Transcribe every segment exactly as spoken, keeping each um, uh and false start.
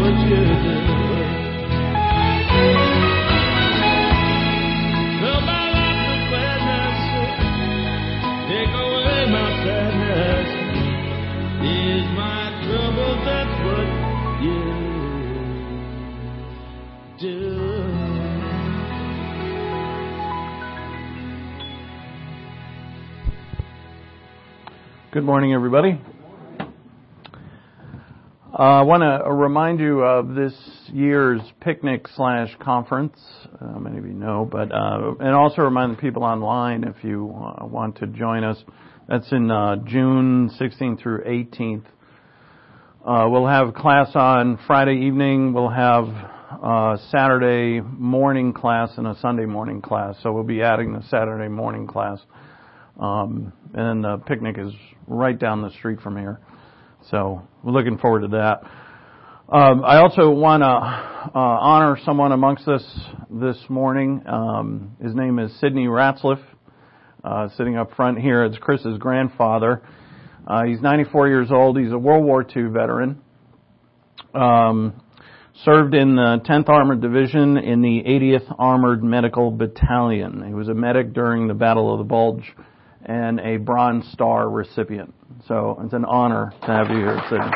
what you do. Fill my life with gladness, take away my sadness. Ease my troubles, that's what you do. Good morning, everybody. Uh, I want to remind you of this year's picnic slash conference. Uh, many of you know, but uh, and also remind the people online if you uh, want to join us. That's in uh, June sixteenth through eighteenth. Uh, we'll have class on Friday evening. We'll have uh, Saturday morning class and a Sunday morning class. So we'll be adding the Saturday morning class. Um, and the picnic is right down the street from here. So we're looking forward to that. Um, I also want to uh, honor someone amongst us this morning. Um, his name is Sidney Ratzliff, uh, sitting up front here. It's Chris's grandfather. Uh, he's ninety-four years old. He's a World War Two veteran. Um, served in the tenth Armored Division in the eightieth Armored Medical Battalion. He was a medic during the Battle of the Bulge and a Bronze Star recipient. So it's an honor to have you here, Sidney.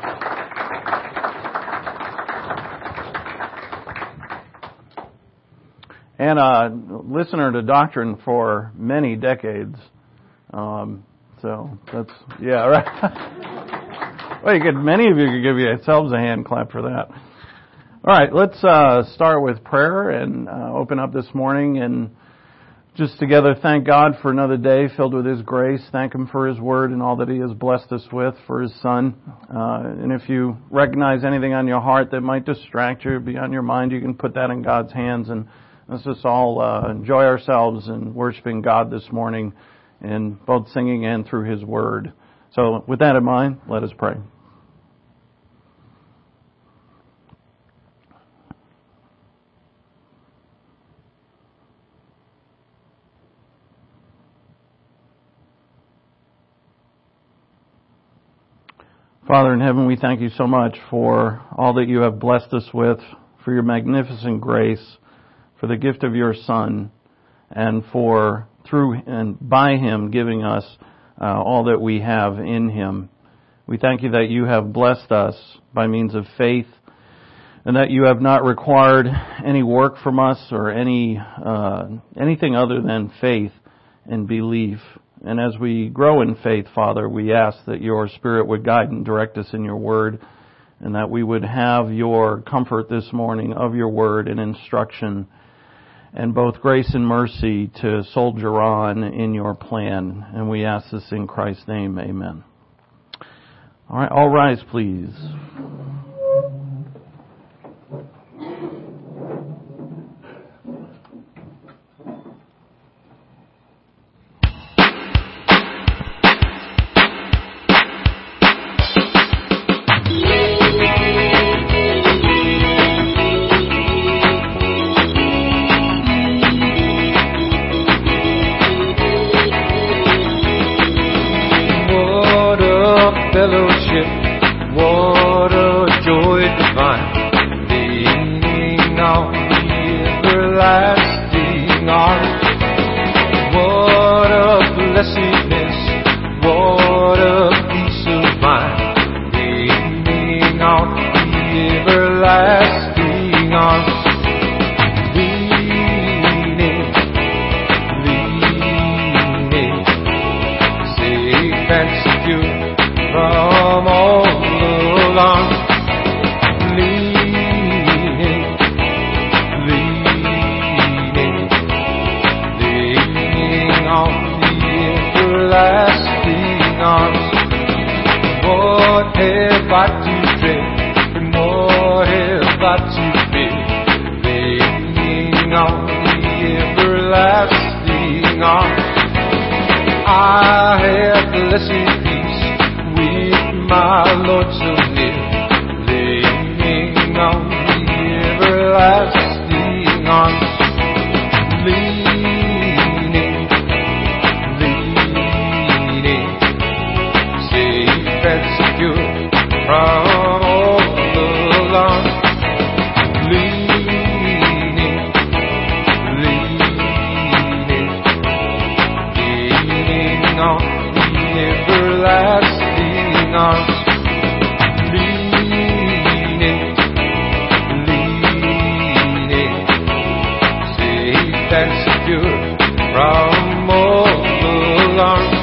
And a listener to Doctrine for many decades. Um, so that's, yeah, right. Well, you could, many of you could give yourselves a hand clap for that. All right, let's uh, start with prayer and uh, open up this morning and just together thank God for another day filled with His grace. Thank Him for His Word and all that He has blessed us with, for His Son. Uh, and if you recognize anything on your heart that might distract you, be on your mind, you can put that in God's hands. And let's just all uh, enjoy ourselves in worshiping God this morning, in both singing and through His Word. So with that in mind, let us pray. Father in heaven, we thank you so much for all that you have blessed us with, for your magnificent grace, for the gift of your Son, and for through and by Him giving us uh, all that we have in Him. We thank you that you have blessed us by means of faith, and that you have not required any work from us or any uh, anything other than faith and belief. And as we grow in faith, Father, we ask that your Spirit would guide and direct us in your word, and that we would have your comfort this morning of your word and instruction, and both grace and mercy to soldier on in your plan. And we ask this in Christ's name, amen. All right, all rise, please. Fellowship, what a joy divine, leaning on the everlasting arms. What a blessedness, what a peace of mind, leaning on the everlasting arms. Leaning, leaning, safe and secure from all alarm, leaning, leaning, leaning on the everlasting arms. What have I to dread, and what have I to fear, leaning on the everlasting arms. I have blessed my Lord so near, leaning on the everlasting arms, leaning, leaning, safe and secure from all alarm. arms,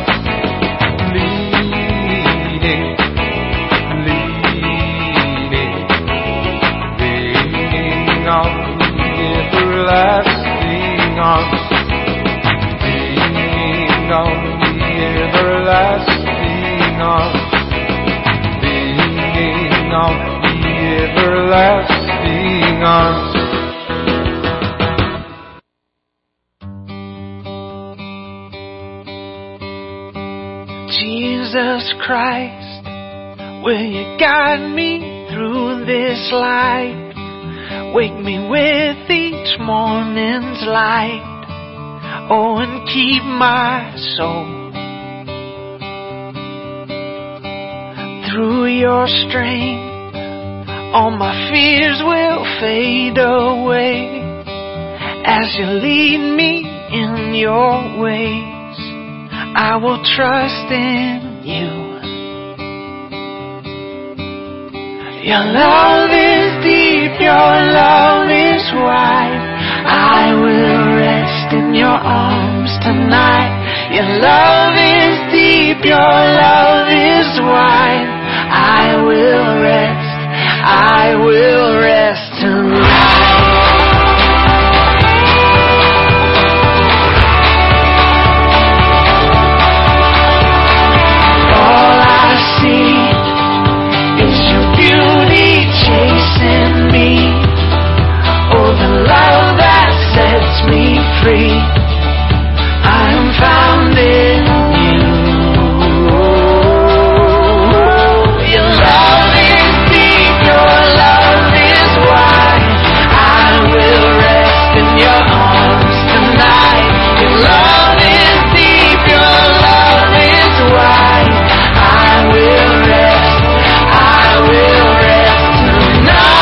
leaning, leaning, leaning on the everlasting arms, leaning on the everlasting arms, leaning on the everlasting arms. Jesus Christ, will you guide me through this life? Wake me with each morning's light. Oh, and keep my soul. Through your strength, all my fears will fade away as you lead me in your ways. I will trust in you. Your love is deep, your love is wide. I will rest in your arms tonight. Your love is deep, your love is wide. I will rest, I will rest tonight. Free, I am found in you. Your love is deep, your love is wide. I will rest in your arms tonight. Your love is deep, your love is wide. I will rest, I will rest tonight.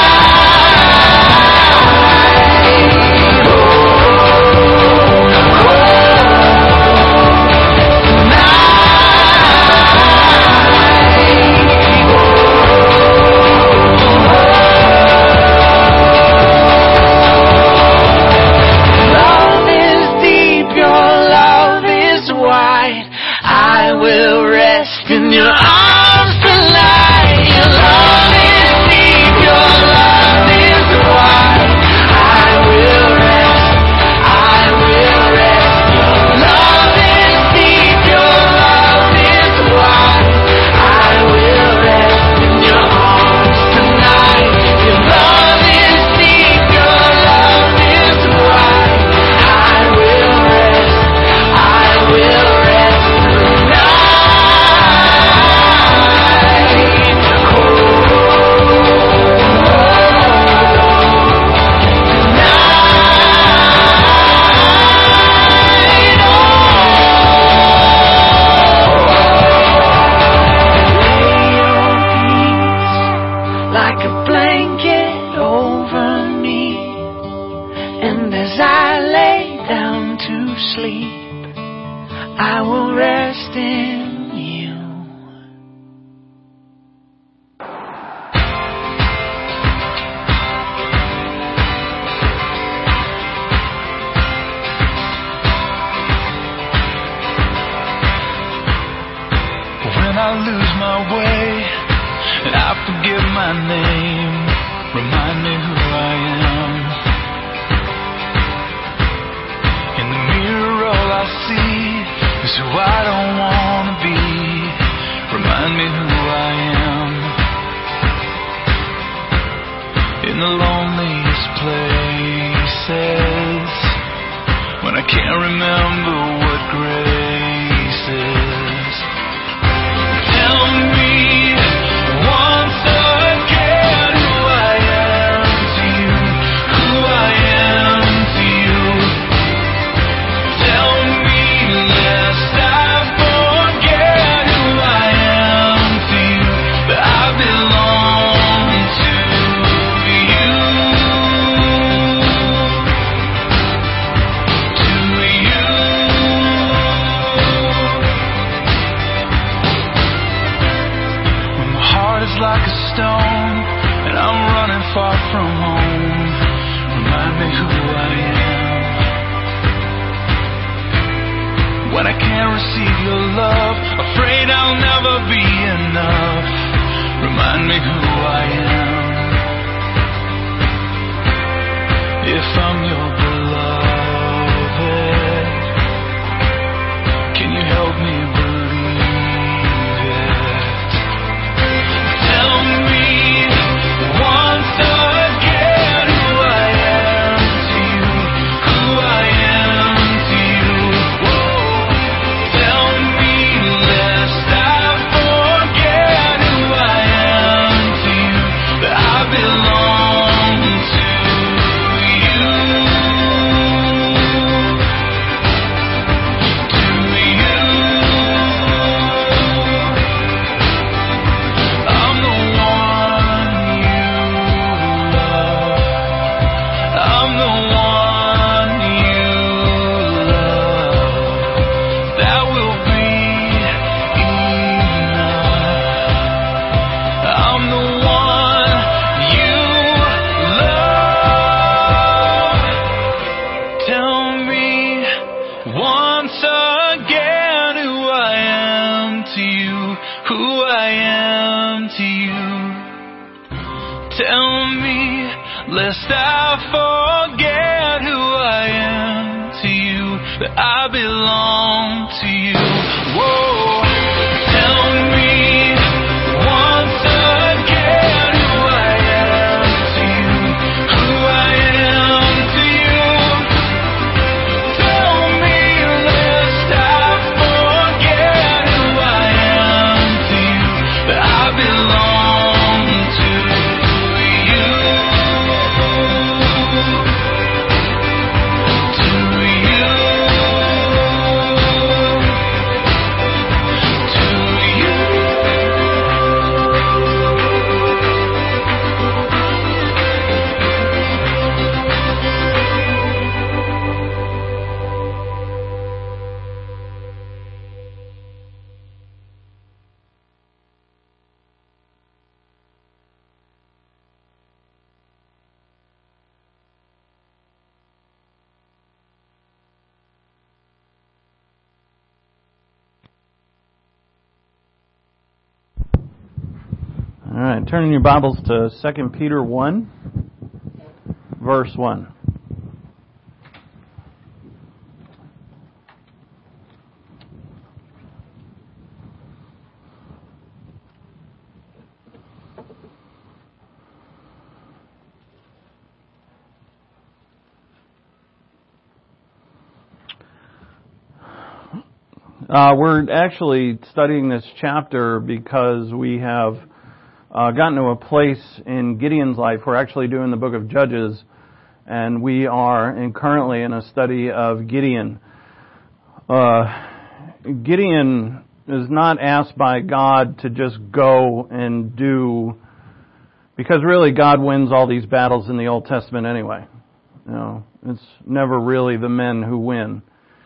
when I can't receive your love, afraid I'll never be enough. Remind me who I am, if I'm your beloved. Can you help me believe it? Tell me once again who I am to you, who I am to you. Whoa. Tell me lest I forget who I am to you, that I belong to you. To you. I'm the one you love. I'm the one you love. That will be enough. I'm the one you love. Tell me once again who I am to you, who I am to you. Tell me lest I forget who I am to you, that I belong to you. Whoa. Tell me once again who I am to you, who I am to you. Tell me lest I forget who I am to you, that I belong to you. To you. All right, turning your Bibles to Second Peter one, verse one. Uh, we're actually studying this chapter because we have uh, gotten to a place in Gideon's life. We're actually doing the book of Judges, and we are in, currently in a study of Gideon. Uh, Gideon is not asked by God to just go and do, because really God wins all these battles in the Old Testament anyway. You know, it's never really the men who win.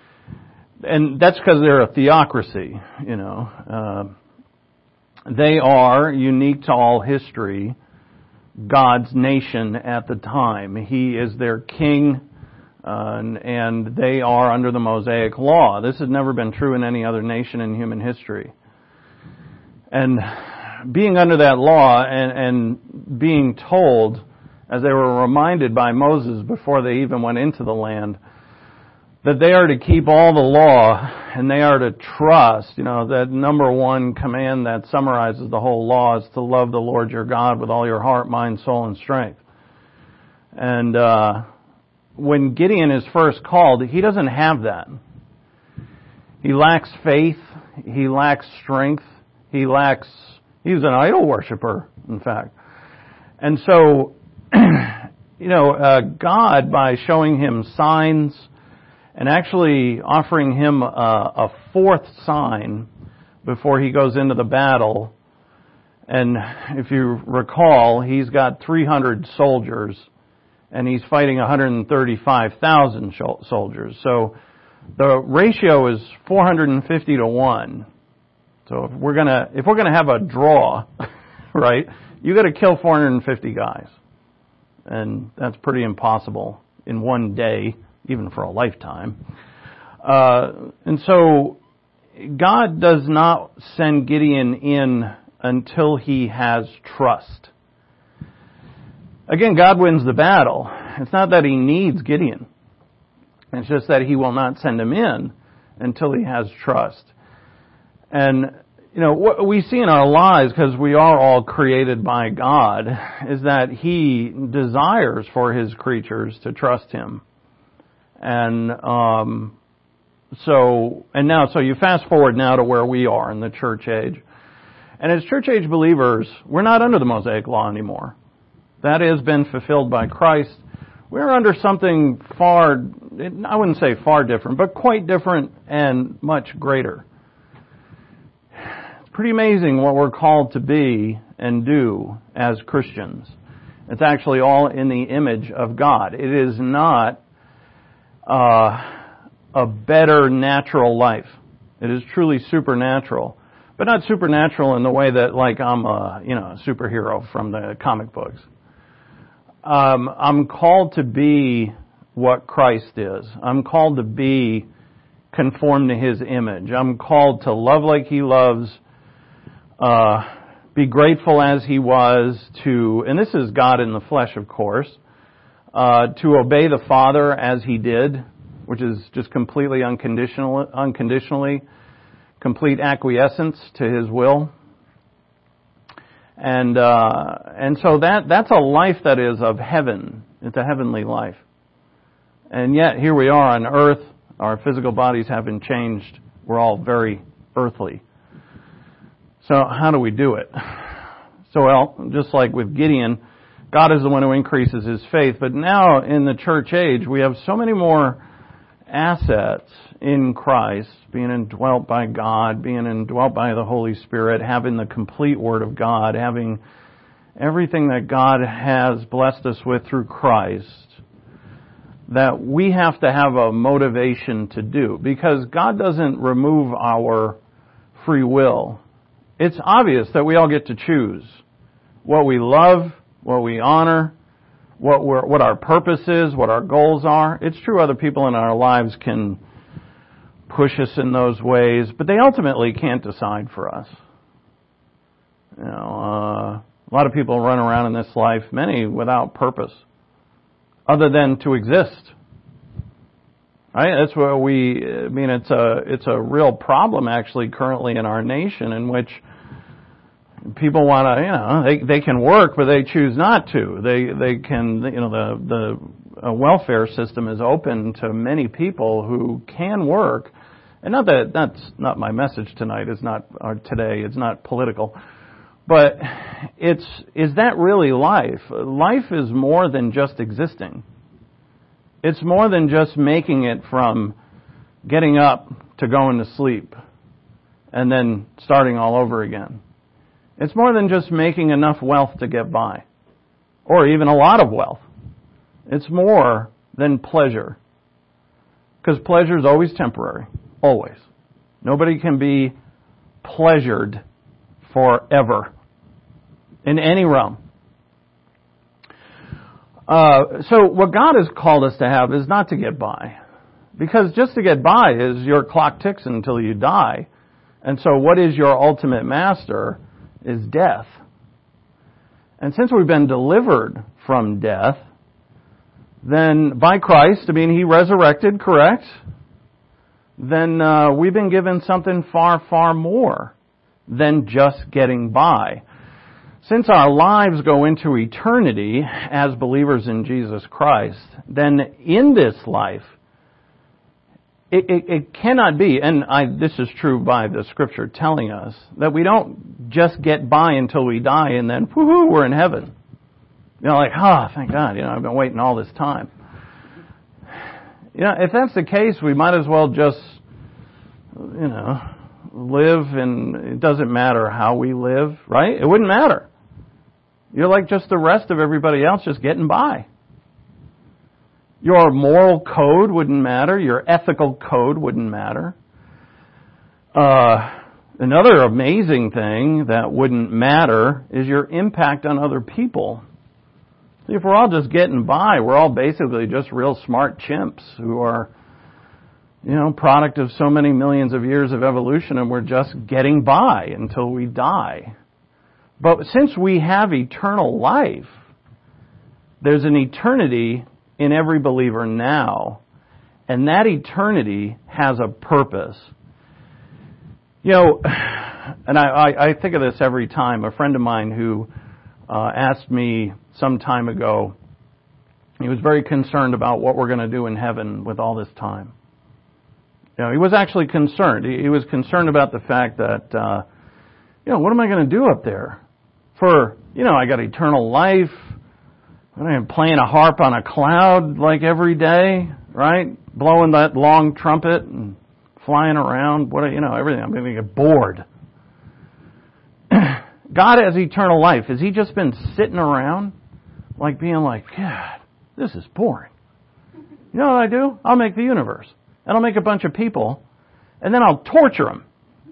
And that's because they're a theocracy, you know. Uh, they are, unique to all history, God's nation at the time. He is their king, uh, and, and they are under the Mosaic law. This has never been true in any other nation in human history. And being under that law and, and being told, as they were reminded by Moses before they even went into the land, that they are to keep all the law and they are to trust, you know, that number one command that summarizes the whole law is to love the Lord your God with all your heart, mind, soul, and strength. And uh, when Gideon is first called, he doesn't have that. He lacks faith. He lacks strength. He lacks, he's an idol worshiper, in fact. And so, you know, uh, God, by showing him signs, and actually offering him a, a fourth sign before he goes into the battle. And if you recall, he's got three hundred soldiers, and he's fighting one hundred thirty-five thousand soldiers. So the ratio is four hundred fifty to one. So if we're gonna if we're gonna have a draw, right, you got to kill four hundred fifty guys, and that's pretty impossible in one day, even for a lifetime. Uh, and so God does not send Gideon in until he has trust. Again, God wins the battle. It's not that he needs Gideon. It's just that he will not send him in until he has trust. And, you know, what we see in our lives, because we are all created by God, is that he desires for his creatures to trust him. And, um, so, and now, so you fast forward now to where we are in the church age. And as church age believers, we're not under the Mosaic Law anymore. That has been fulfilled by Christ. We're under something far, I wouldn't say far different, but quite different and much greater. It's pretty amazing what we're called to be and do as Christians. It's actually all in the image of God. It is not uh, a better natural life. It is truly supernatural. But not supernatural in the way that, like, I'm a, you know, a superhero from the comic books. Um, I'm called to be what Christ is. I'm called to be conformed to His image. I'm called to love like He loves, uh, be grateful as He was, to, and this is God in the flesh, of course, uh, to obey the Father as He did, which is just completely unconditional, unconditionally, complete acquiescence to His will. And uh, and so that that's a life that is of heaven. It's a heavenly life. And yet here we are on earth. Our physical bodies haven't changed. We're all very earthly. So how do we do it? So, well, just like with Gideon, God is the one who increases his faith. But now in the church age, we have so many more assets in Christ, being indwelt by God, being indwelt by the Holy Spirit, having the complete Word of God, having everything that God has blessed us with through Christ, that we have to have a motivation to do, because God doesn't remove our free will. It's obvious that we all get to choose what we love, what we honor, what we're, what our purpose is, what our goals are. It's true other people in our lives can push us in those ways, but they ultimately can't decide for us. You know, uh, a lot of people run around in this life, many without purpose, other than to exist. Right? That's where we, I mean, it's a, it's a real problem actually currently in our nation, in which people want to, you know, they they can work, but they choose not to. They they can, you know, the the uh, welfare system is open to many people who can work, and not that that's not my message tonight. It's not or today. It's not political, but it's is that really life? Life is more than just existing. It's more than just making it from getting up to going to sleep, and then starting all over again. It's more than just making enough wealth to get by, or even a lot of wealth. It's more than pleasure, because pleasure is always temporary, always. Nobody can be pleasured forever in any realm. Uh, so what God has called us to have is not to get by, because just to get by is your clock ticks until you die. And so what is your ultimate master is death. And since we've been delivered from death, then by Christ, I mean, He resurrected, correct? Then uh, we've been given something far, far more than just getting by. Since our lives go into eternity as believers in Jesus Christ, then in this life, It, it, it cannot be, and I, this is true by the Scripture telling us, that we don't just get by until we die and then, woohoo, we're in heaven. You know, like, ah, oh, thank God, you know, I've been waiting all this time. You know, if that's the case, we might as well just, you know, live, and it doesn't matter how we live, right? It wouldn't matter. You're like just the rest of everybody else, just getting by. Your moral code wouldn't matter. Your ethical code wouldn't matter. Uh, another amazing thing that wouldn't matter is your impact on other people. See, if we're all just getting by, we're all basically just real smart chimps who are you know, product of so many millions of years of evolution, and we're just getting by until we die. But since we have eternal life, there's an eternity in every believer now, and that eternity has a purpose. You know, and I, I, I think of this every time. A friend of mine who uh, asked me some time ago, he was very concerned about what we're going to do in heaven with all this time. You know, he was actually concerned. He, he was concerned about the fact that, uh, you know, what am I going to do up there? For, you know, I got eternal life. I'm playing a harp on a cloud like every day, right? Blowing that long trumpet and flying around. What, you know, everything. I'm going to get bored. God has eternal life. Has He just been sitting around, like being like, God, this is boring. You know what I do? I'll make the universe. And I'll make a bunch of people, and then I'll torture them.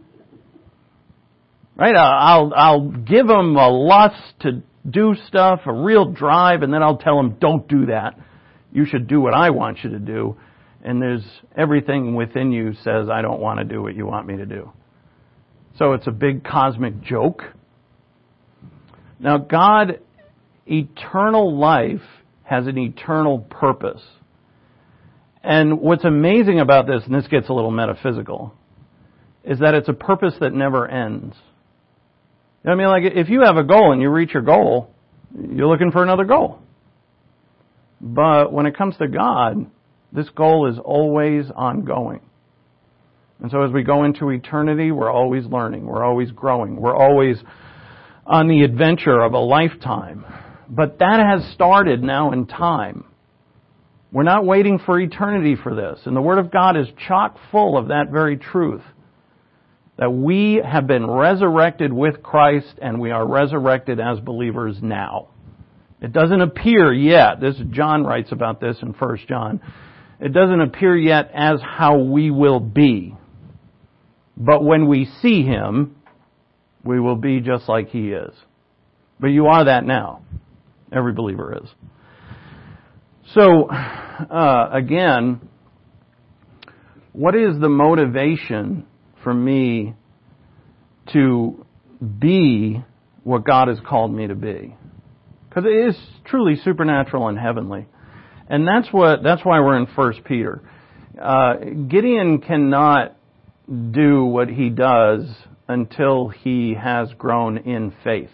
Right? I'll I'll give them a lust to do stuff, a real drive, and then I'll tell them, don't do that. You should do what I want you to do. And there's everything within you says, I don't want to do what you want me to do. So it's a big cosmic joke. Now, God, eternal life has an eternal purpose. And what's amazing about this, and this gets a little metaphysical, is that it's a purpose that never ends. I mean, like, if you have a goal and you reach your goal, you're looking for another goal. But when it comes to God, this goal is always ongoing. And so as we go into eternity, we're always learning, we're always growing, we're always on the adventure of a lifetime. But that has started now in time. We're not waiting for eternity for this. And the Word of God is chock full of that very truth. That we have been resurrected with Christ, and we are resurrected as believers now. It doesn't appear yet, this John writes about this in First John, it doesn't appear yet as how we will be. But when we see Him, we will be just like He is. But you are that now. Every believer is. So, uh, again, what is the motivation for me to be what God has called me to be? Because it is truly supernatural and heavenly. And that's what that's why we're in First Peter. Uh, Gideon cannot do what he does until he has grown in faith.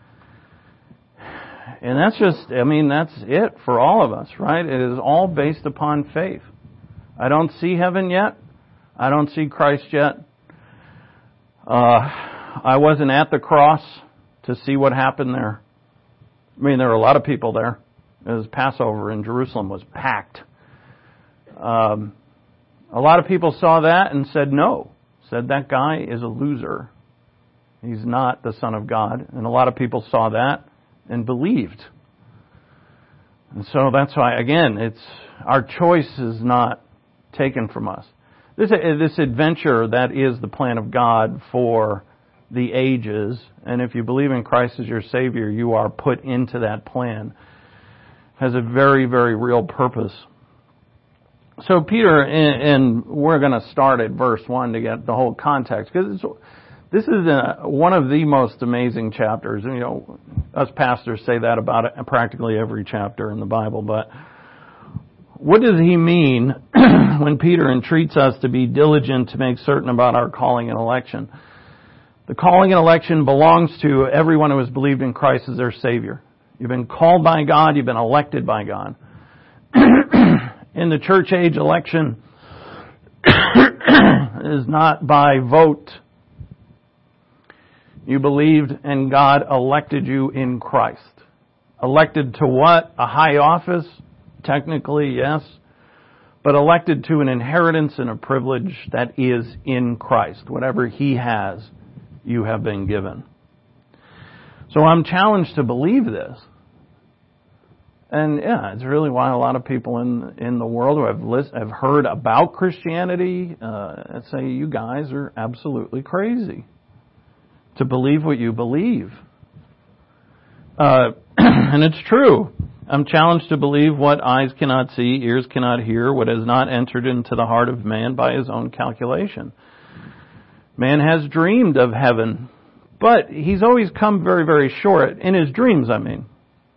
And that's just, I mean, that's it for all of us, right? It is all based upon faith. I don't see heaven yet. I don't see Christ yet. Uh, I wasn't at the cross to see what happened there. I mean, there were a lot of people there. It was Passover in Jerusalem was packed. Um, a lot of people saw that and said no. Said that guy is a loser. He's not the Son of God. And a lot of people saw that and believed. And so that's why, again, it's our choice is not taken from us. This this adventure that is the plan of God for the ages, and if you believe in Christ as your Savior, you are put into that plan. Has a very, very real purpose. So Peter, and we're going to start at verse one to get the whole context, because this is a, one of the most amazing chapters. You know, us pastors say that about it, practically every chapter in the Bible, but what does he mean when Peter entreats us to be diligent to make certain about our calling and election? The calling and election belongs to everyone who has believed in Christ as their Savior. You've been called by God, you've been elected by God. In the church age, election is not by vote. You believed and God elected you in Christ. Elected to what? A high office? Technically, yes. But elected to an inheritance and a privilege that is in Christ. Whatever He has, you have been given. So I'm challenged to believe this. And yeah, it's really why a lot of people in in the world who have list, have heard about Christianity uh, say, you guys are absolutely crazy to believe what you believe. Uh, and it's true. I'm challenged to believe what eyes cannot see, ears cannot hear, what has not entered into the heart of man by his own calculation. Man has dreamed of heaven, but he's always come very, very short. In his dreams, I mean.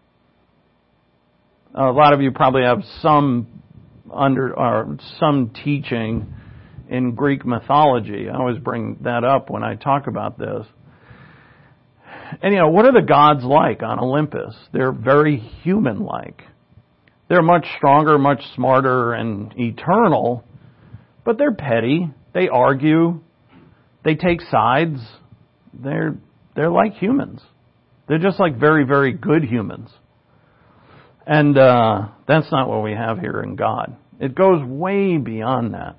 A lot of you probably have some under or some teaching in Greek mythology. I always bring that up when I talk about this. And you know, what are the gods like on Olympus? They're very human-like. They're much stronger, much smarter, and eternal, but they're petty. They argue. They take sides. They're they're like humans. They're just like very, very good humans. And uh, that's not what we have here in God. It goes way beyond that.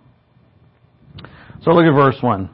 So look at verse one.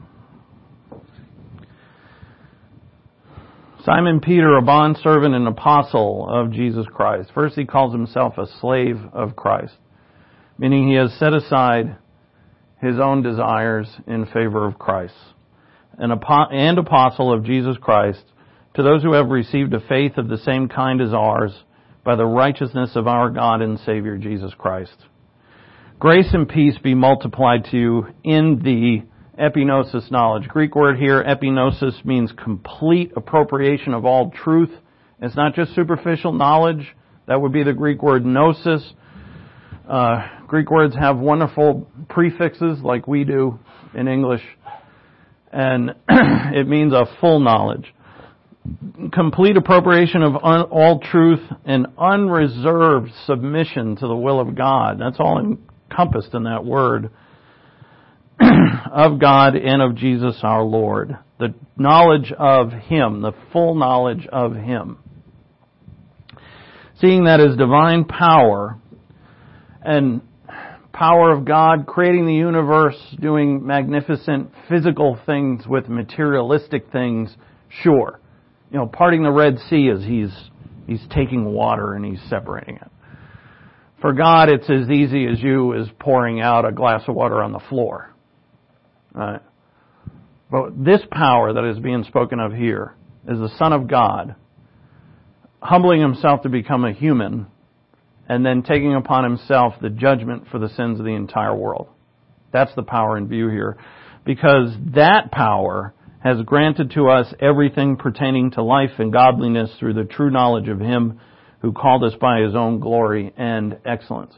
Simon Peter, a bondservant and apostle of Jesus Christ. First, he calls himself a slave of Christ, meaning he has set aside his own desires in favor of Christ. An apo- and apostle of Jesus Christ to those who have received a faith of the same kind as ours by the righteousness of our God and Savior Jesus Christ. Grace and peace be multiplied to you in the epignosis knowledge. Greek word here, epignosis, means complete appropriation of all truth. It's not just superficial knowledge. That would be the Greek word gnosis. Uh, Greek words have wonderful prefixes like we do in English. And it means a full knowledge. Complete appropriation of un- all truth and unreserved submission to the will of God. That's all encompassed in that word. Of God and of Jesus our Lord. The knowledge of Him, the full knowledge of Him. Seeing that His divine power and power of God creating the universe, doing magnificent physical things with materialistic things, sure. You know, parting the Red Sea as He's He's taking water and He's separating it. For God, it's as easy as you as pouring out a glass of water on the floor. Right. But this power that is being spoken of here is the Son of God humbling Himself to become a human and then taking upon Himself the judgment for the sins of the entire world. That's the power in view here. Because that power has granted to us everything pertaining to life and godliness through the true knowledge of Him who called us by His own glory and excellence.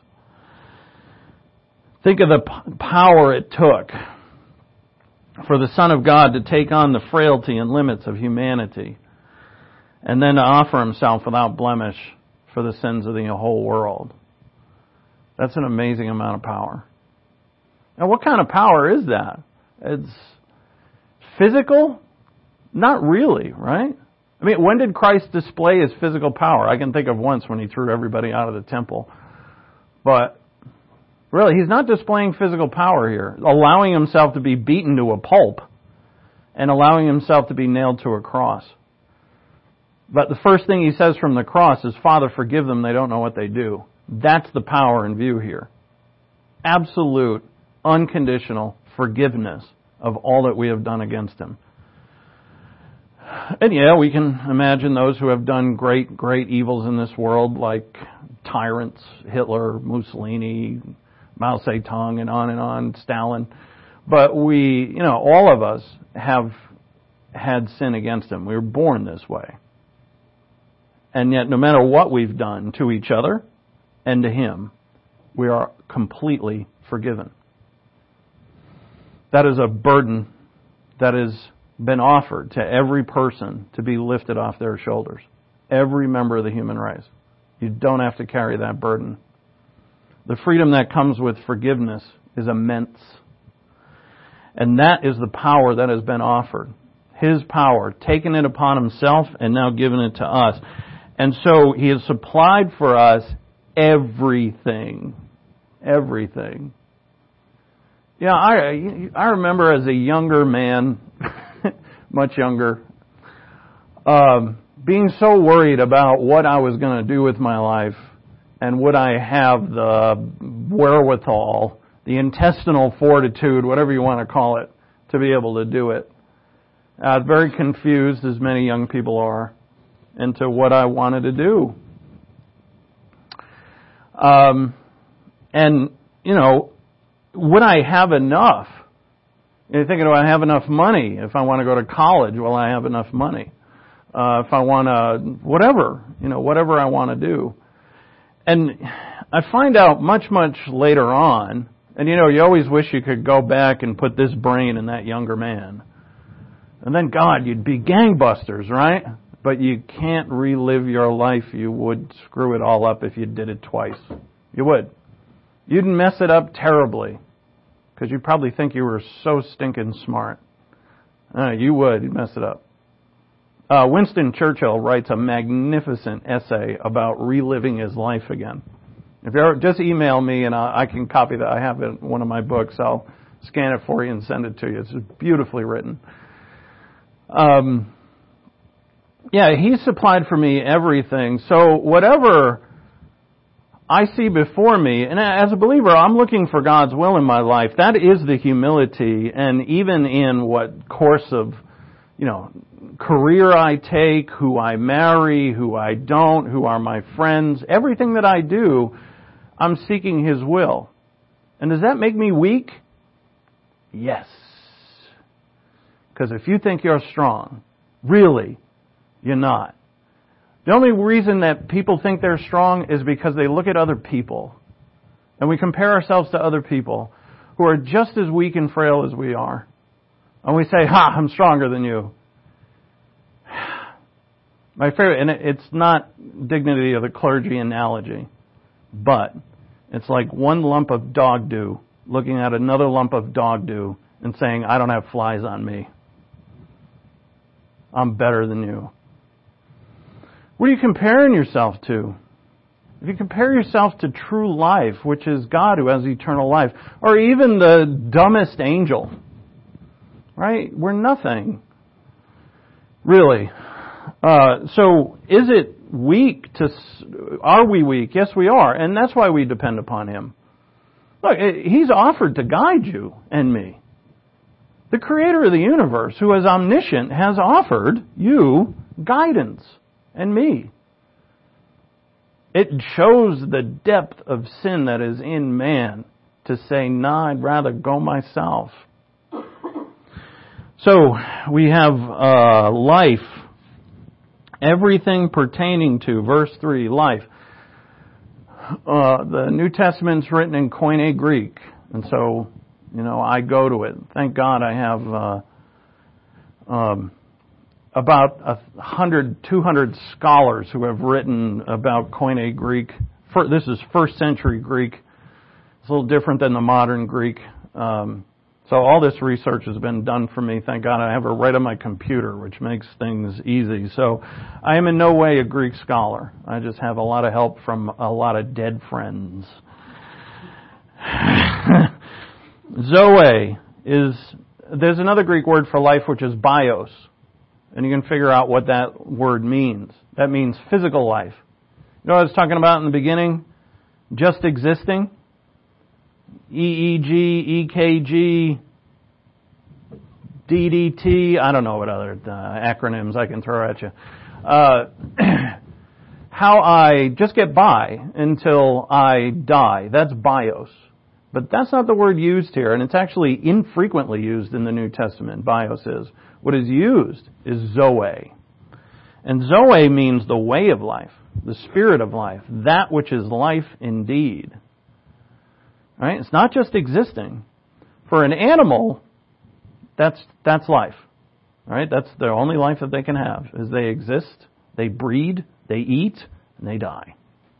Think of the p- power it took for the Son of God to take on the frailty and limits of humanity and then to offer Himself without blemish for the sins of the whole world. That's an amazing amount of power. Now, what kind of power is that? It's physical? Not really, right? I mean, when did Christ display His physical power? I can think of once when He threw everybody out of the temple. But really, He's not displaying physical power here, allowing Himself to be beaten to a pulp and allowing Himself to be nailed to a cross. But the first thing He says from the cross is, Father, forgive them, they don't know what they do. That's the power in view here. Absolute, unconditional forgiveness of all that we have done against Him. And yeah, we can imagine those who have done great, great evils in this world, like tyrants, Hitler, Mussolini, Mao Zedong, and on and on, Stalin. But we, you know, all of us have had sin against Him. We were born this way. And yet, no matter what we've done to each other and to Him, we are completely forgiven. That is a burden that has been offered to every person to be lifted off their shoulders. Every member of the human race. You don't have to carry that burden. The freedom that comes with forgiveness is immense. And that is the power that has been offered. His power, taken it upon Himself and now given it to us. And so He has supplied for us everything. Everything. Yeah, I I remember as a younger man, much younger, um, being so worried about what I was going to do with my life and would I have the wherewithal, the intestinal fortitude, whatever you want to call it, to be able to do it. I was very confused, as many young people are, into what I wanted to do. Um, and, you know, would I have enough? You're thinking, do I have enough money? If I want to go to college, will I have enough money? Uh, if I want to, whatever, you know, whatever I want to do. And I find out much, much later on, and you know, you always wish you could go back and put this brain in that younger man. And then, God, you'd be gangbusters, right? But you can't relive your life. You would screw it all up if you did it twice. You would. You'd mess it up terribly. Because you'd probably think you were so stinking smart. Uh, you would. You'd mess it up. Uh, Winston Churchill writes a magnificent essay about reliving his life again. If you ever, just email me and I, I can copy that. I have it in one of my books. I'll scan it for you and send it to you. It's beautifully written. Um, yeah, he supplied for me everything. So whatever I see before me, and as a believer, I'm looking for God's will in my life. That is the humility, and even in what course of, you know, career I take, who I marry, who I don't, who are my friends, everything that I do, I'm seeking His will. And does that make me weak? Yes. Because if you think you're strong, really, you're not. The only reason that people think they're strong is because they look at other people. And we compare ourselves to other people who are just as weak and frail as we are. And we say, ha, I'm stronger than you. My favorite, and it's not dignity of the clergy analogy, but it's like one lump of dog dew looking at another lump of dog dew and saying, I don't have flies on me. I'm better than you. What are you comparing yourself to? If you compare yourself to true life, which is God who has eternal life, or even the dumbest angel, right? We're nothing. Really. Uh, so is it weak to, are we weak? Yes, we are. And that's why we depend upon Him. Look, He's offered to guide you and me. The Creator of the universe, who is omniscient, has offered you guidance and me. It shows the depth of sin that is in man to say, nah, I'd rather go myself. So we have uh, life. Everything pertaining to, verse three, life. Uh, the New Testament's written in Koine Greek, and so, you know, I go to it. Thank God I have uh, um, about a hundred, two hundred scholars who have written about Koine Greek. For, this is first century Greek. It's a little different than the modern Greek. Um, So all this research has been done for me. Thank God I have it right on my computer, which makes things easy. So I am in no way a Greek scholar. I just have a lot of help from a lot of dead friends. Zoe is, there's another Greek word for life, which is bios. And you can figure out what that word means. That means physical life. You know what I was talking about in the beginning? Just existing. E E G, E K G, D D T, I don't know what other uh, acronyms I can throw at you. Uh, how I just get by until I die. That's bios. But that's not the word used here, and it's actually infrequently used in the New Testament, bios is. What is used is Zoe. And Zoe means the way of life, the spirit of life, that which is life indeed. Right? It's not just existing. For an animal, that's that's life. Right? That's the only life that they can have, is they exist, they breed, they eat, and they die.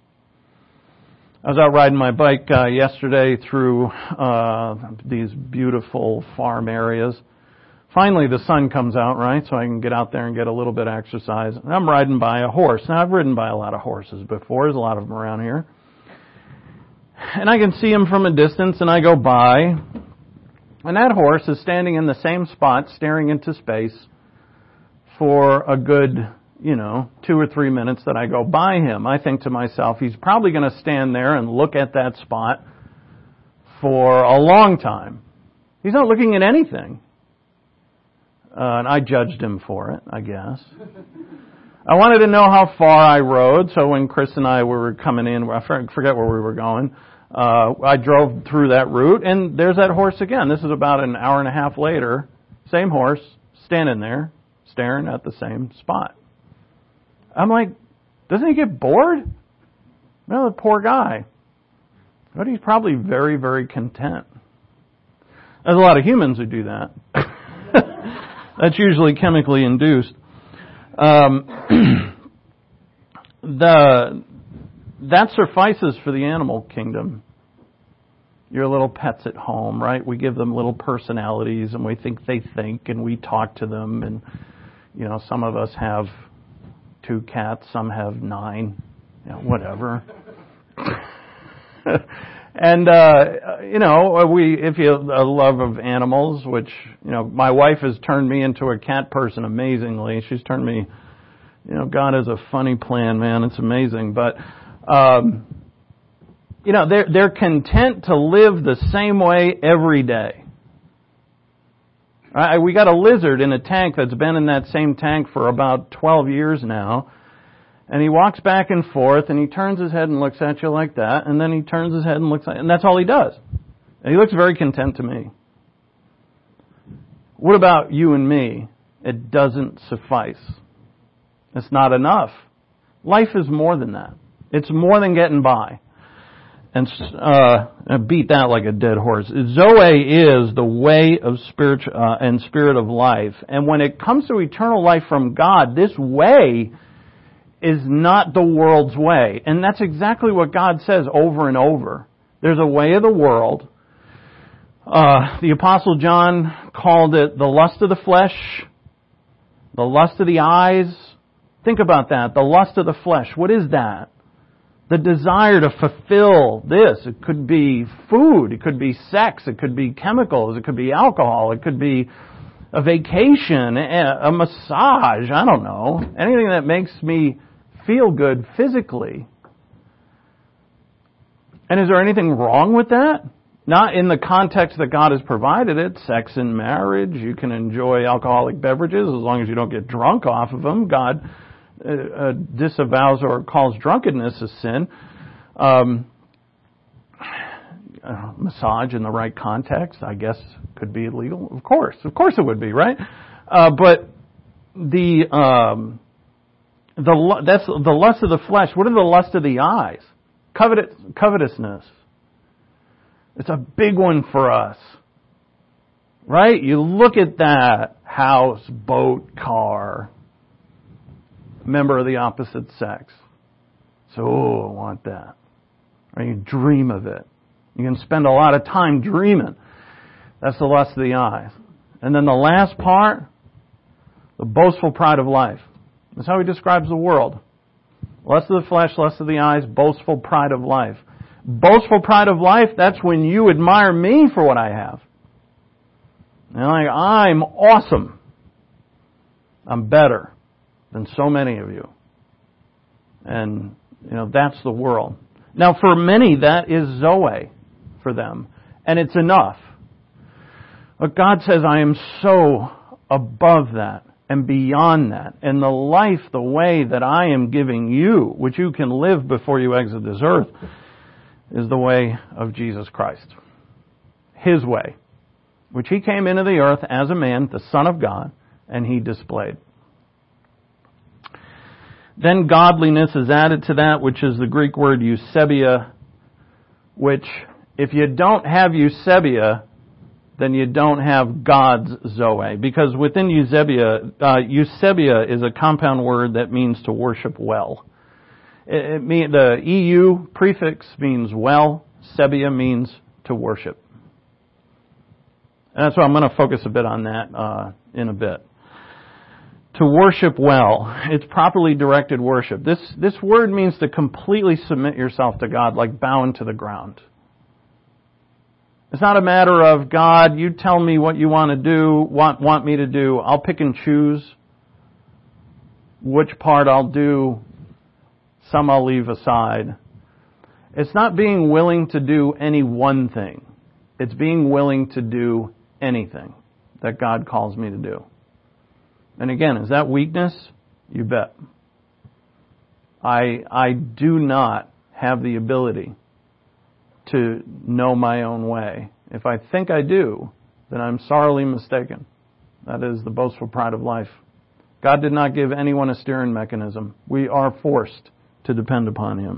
I was out riding my bike uh, yesterday through uh, these beautiful farm areas. Finally, the sun comes out, right? So I can get out there and get a little bit of exercise. And I'm riding by a horse. Now, I've ridden by a lot of horses before. There's a lot of them around here. And I can see him from a distance, and I go by. And that horse is standing in the same spot, staring into space for a good, you know, two or three minutes that I go by him. I think to myself, he's probably going to stand there and look at that spot for a long time. He's not looking at anything. Uh, and I judged him for it, I guess. I wanted to know how far I rode, so when Chris and I were coming in, I forget where we were going, uh, I drove through that route, and there's that horse again. This is about an hour and a half later. Same horse, standing there, staring at the same spot. I'm like, doesn't he get bored? No, the poor guy. But he's probably very, very content. There's a lot of humans who do that. That's usually chemically induced. Um, the that suffices for the animal kingdom. Your little pets at home, right? We give them little personalities, and we think they think, and we talk to them, and you know, some of us have two cats, some have nine, you know, whatever. And, uh, you know, we, if you have a love of animals, which, you know, my wife has turned me into a cat person amazingly. She's turned me, you know, God has a funny plan, man. It's amazing. But, um, you know, they're, they're content to live the same way every day. Right? We got a lizard in a tank that's been in that same tank for about twelve years now. And he walks back and forth, and he turns his head and looks at you like that, and then he turns his head and looks at you, and that's all he does. And he looks very content to me. What about you and me? It doesn't suffice. It's not enough. Life is more than that. It's more than getting by. And uh, I beat that like a dead horse. Zoe is the way of spirit uh, and spirit of life. And when it comes to eternal life from God, this way is not the world's way. And that's exactly what God says over and over. There's a way of the world. Uh, the Apostle John called it the lust of the flesh, the lust of the eyes. Think about that. The lust of the flesh. What is that? The desire to fulfill this. It could be food. It could be sex. It could be chemicals. It could be alcohol. It could be a vacation, a massage. I don't know. Anything that makes me feel good physically. And is there anything wrong with that? Not in the context that God has provided it. Sex and marriage. You can enjoy alcoholic beverages as long as you don't get drunk off of them. God uh, uh, disavows or calls drunkenness a sin. Um, uh, massage in the right context, I guess, could be illegal. Of course. Of course it would be, right? Uh, but the... Um, The that's the lust of the flesh. What are the lust of the eyes? Covet, covetousness. It's a big one for us. Right? You look at that house, boat, car, member of the opposite sex. So, oh, I want that. Or you dream of it. You can spend a lot of time dreaming. That's the lust of the eyes. And then the last part, the boastful pride of life. That's how he describes the world. Lust of the flesh, lust of the eyes, boastful pride of life. Boastful pride of life, that's when you admire me for what I have. And like, I'm awesome. I'm better than so many of you. And, you know, that's the world. Now, for many, that is Zoe for them. And it's enough. But God says, I am so above that. And beyond that, and the life, the way that I am giving you, which you can live before you exit this earth, is the way of Jesus Christ. His way, which He came into the earth as a man, the Son of God, and He displayed. Then godliness is added to that, which is the Greek word eusebia, which, if you don't have eusebia, then you don't have God's Zoe. Because within Eusebia, uh, Eusebia is a compound word that means to worship well. It, it mean, the E U prefix means well. Sebia means to worship. And that's why I'm going to focus a bit on that uh, in a bit. To worship well. It's properly directed worship. This, this word means to completely submit yourself to God, like bowing to the ground. It's not a matter of, God, you tell me what you want to do, want, want me to do. I'll pick and choose which part I'll do, some I'll leave aside. It's not being willing to do any one thing. It's being willing to do anything that God calls me to do. And again, is that weakness? You bet. I I do not have the ability to know my own way. If I think I do, then I'm sorely mistaken. That is the boastful pride of life. God did not give anyone a steering mechanism. We are forced to depend upon Him.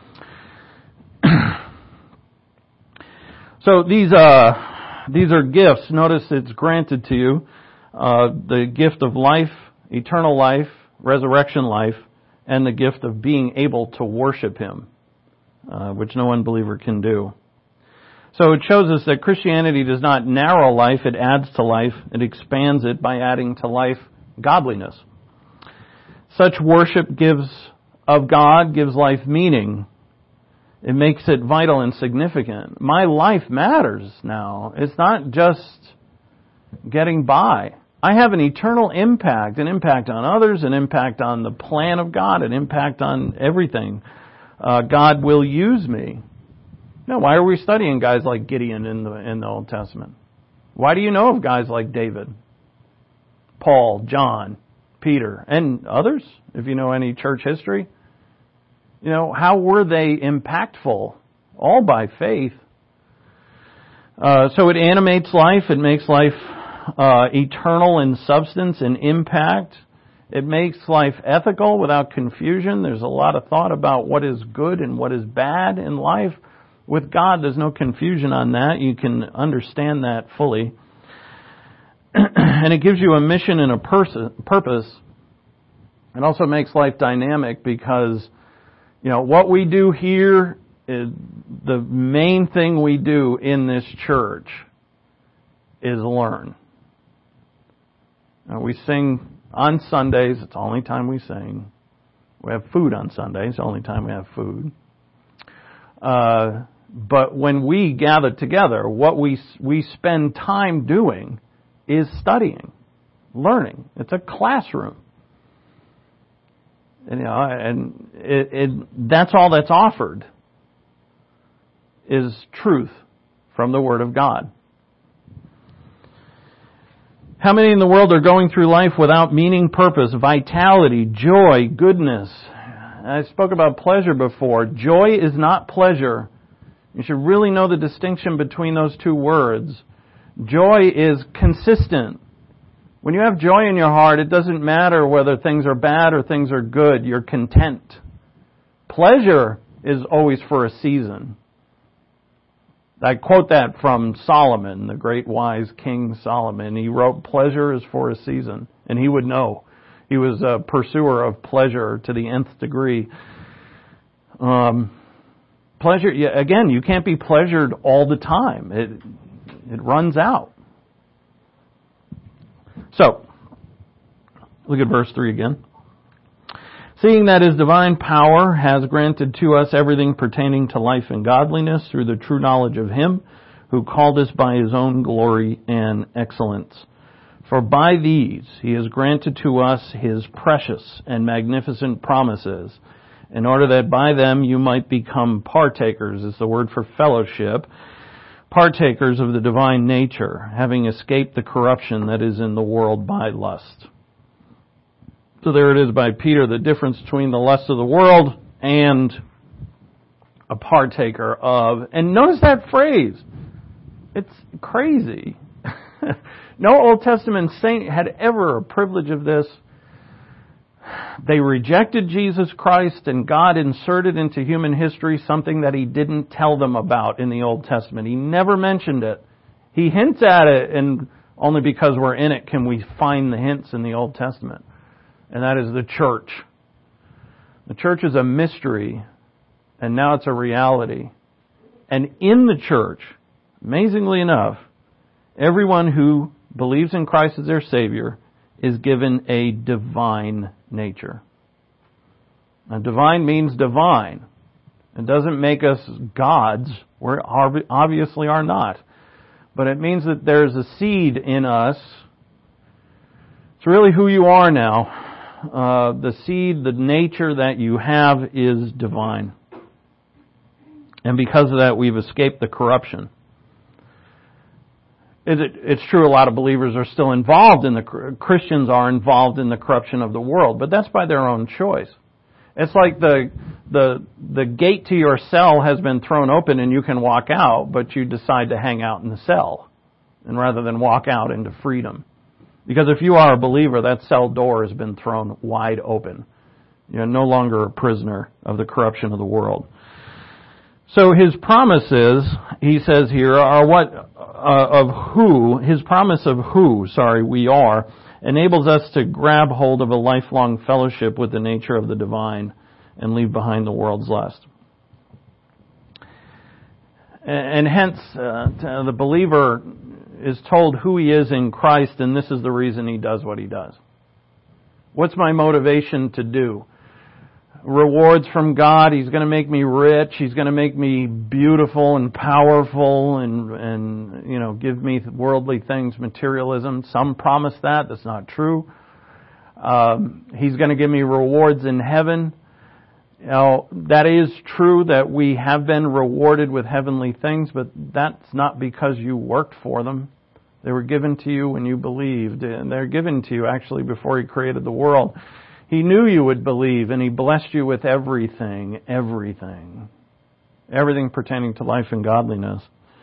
So these uh, these are gifts. Notice it's granted to you. Uh, the gift of life, eternal life, resurrection life, and the gift of being able to worship Him, uh, which no unbeliever can do. So it shows us that Christianity does not narrow life, it adds to life, it expands it by adding to life godliness. Such worship gives of God gives life meaning. It makes it vital and significant. My life matters now. It's not just getting by. I have an eternal impact, an impact on others, an impact on the plan of God, an impact on everything. Uh, God will use me. Now, why are we studying guys like Gideon in the in the Old Testament? Why do you know of guys like David, Paul, John, Peter, and others, if you know any church history? You know, how were they impactful? All by faith. Uh, so it animates life. It makes life uh, eternal in substance and impact. It makes life ethical without confusion. There's a lot of thought about what is good and what is bad in life. With God, there's no confusion on that. You can understand that fully. And it gives you a mission and a pers- purpose. It also makes life dynamic because, you know, what we do here, is the main thing we do in this church is learn. Now, we sing on Sundays. It's the only time we sing. We have food on Sundays. It's the only time we have food. Uh, but when we gather together, what we we spend time doing is studying, learning. It's a classroom. And, you know, and it, it, that's all that's offered is truth from the Word of God. How many in the world are going through life without meaning, purpose, vitality, joy, goodness? I spoke about pleasure before. Joy is not pleasure. You should really know the distinction between those two words. Joy is consistent. When you have joy in your heart, it doesn't matter whether things are bad or things are good. You're content. Pleasure is always for a season. I quote that from Solomon, the great wise King Solomon. He wrote, "Pleasure is for a season," and he would know. He was a pursuer of pleasure to the nth degree. Um, pleasure, again, you can't be pleasured all the time. It it runs out. So, look at verse three again. Seeing that His divine power has granted to us everything pertaining to life and godliness through the true knowledge of Him who called us by His own glory and excellence. For by these He has granted to us His precious and magnificent promises, in order that by them you might become partakers, is the word for fellowship, partakers of the divine nature, having escaped the corruption that is in the world by lust. So there it is by Peter, the difference between the lust of the world and a partaker of. And notice that phrase. It's crazy. No Old Testament saint had ever a privilege of this. They rejected Jesus Christ, and God inserted into human history something that He didn't tell them about in the Old Testament. He never mentioned it. He hints at it, and only because we're in it can we find the hints in the Old Testament. And that is the church. The church is a mystery, and now it's a reality. And in the church, amazingly enough, everyone who believes in Christ as their Savior is given a divine nature. Now, divine means divine. It doesn't make us gods. We obviously are not. But it means that there's a seed in us. It's really who you are now. Uh, the seed, the nature that you have is divine. And because of that, we've escaped the corruption. It, it, it's true a lot of believers are still involved in the, Christians are involved in the corruption of the world, but that's by their own choice. It's like the the the gate to your cell has been thrown open and you can walk out, but you decide to hang out in the cell, and rather than walk out into freedom. Because if you are a believer, that cell door has been thrown wide open. You're no longer a prisoner of the corruption of the world. So his promises, he says here, are what uh, of who, his promise of who, sorry, we are, enables us to grab hold of a lifelong fellowship with the nature of the divine and leave behind the world's lust. And, and hence, uh, the believer is told who he is in Christ, and this is the reason he does what he does. What's my motivation to do? Rewards from God. He's going to make me rich. He's going to make me beautiful and powerful and, and, you know, give me worldly things, materialism. Some promise that. That's not true. Um, he's going to give me rewards in heaven. You know, that is true that we have been rewarded with heavenly things, but that's not because you worked for them. They were given to you when you believed, and they're given to you actually before He created the world. He knew you would believe, and He blessed you with everything, everything. Everything pertaining to life and godliness.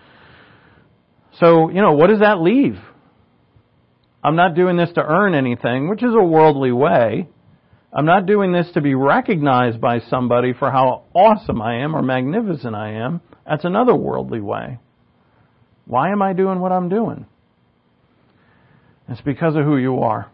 So, you know, what does that leave? I'm not doing this to earn anything, which is a worldly way. I'm not doing this to be recognized by somebody for how awesome I am or magnificent I am. That's another worldly way. Why am I doing what I'm doing? It's because of who you are.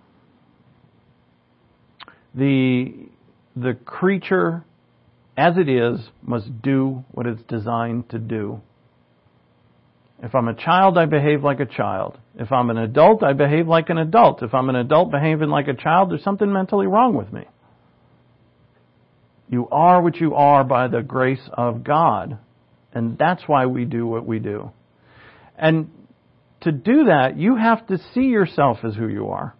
The, the creature, as it is, must do what it's designed to do. If I'm a child, I behave like a child. If I'm an adult, I behave like an adult. If I'm an adult behaving like a child, there's something mentally wrong with me. You are what you are by the grace of God. And that's why we do what we do. And to do that, you have to see yourself as who you are.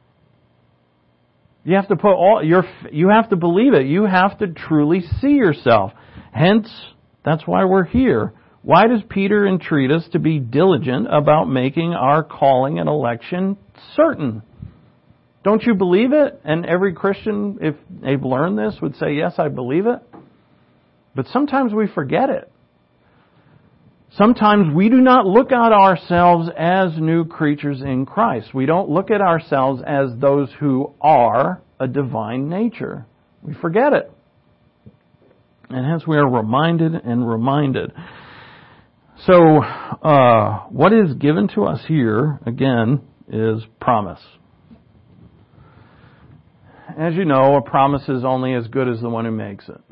You have to put all your, you have to believe it. You have to truly see yourself. Hence, that's why we're here. Why does Peter entreat us to be diligent about making our calling and election certain? Don't you believe it? And every Christian, if they've learned this, would say, yes, I believe it. But sometimes we forget it. Sometimes we do not look at ourselves as new creatures in Christ. We don't look at ourselves as those who are a divine nature. We forget it. And hence we are reminded and reminded. So, uh, what is given to us here, again, is promise. As you know, a promise is only as good as the one who makes it.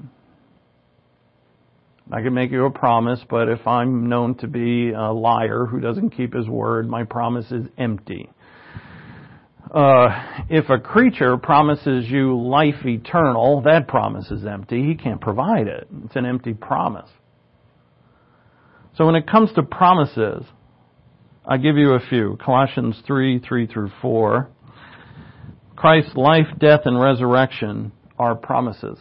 I can make you a promise, but if I'm known to be a liar who doesn't keep his word, my promise is empty. Uh, if a creature promises you life eternal, that promise is empty. He can't provide it. It's an empty promise. So when it comes to promises, I give you a few. Colossians three, three through four. Christ's life, death, and resurrection are promises.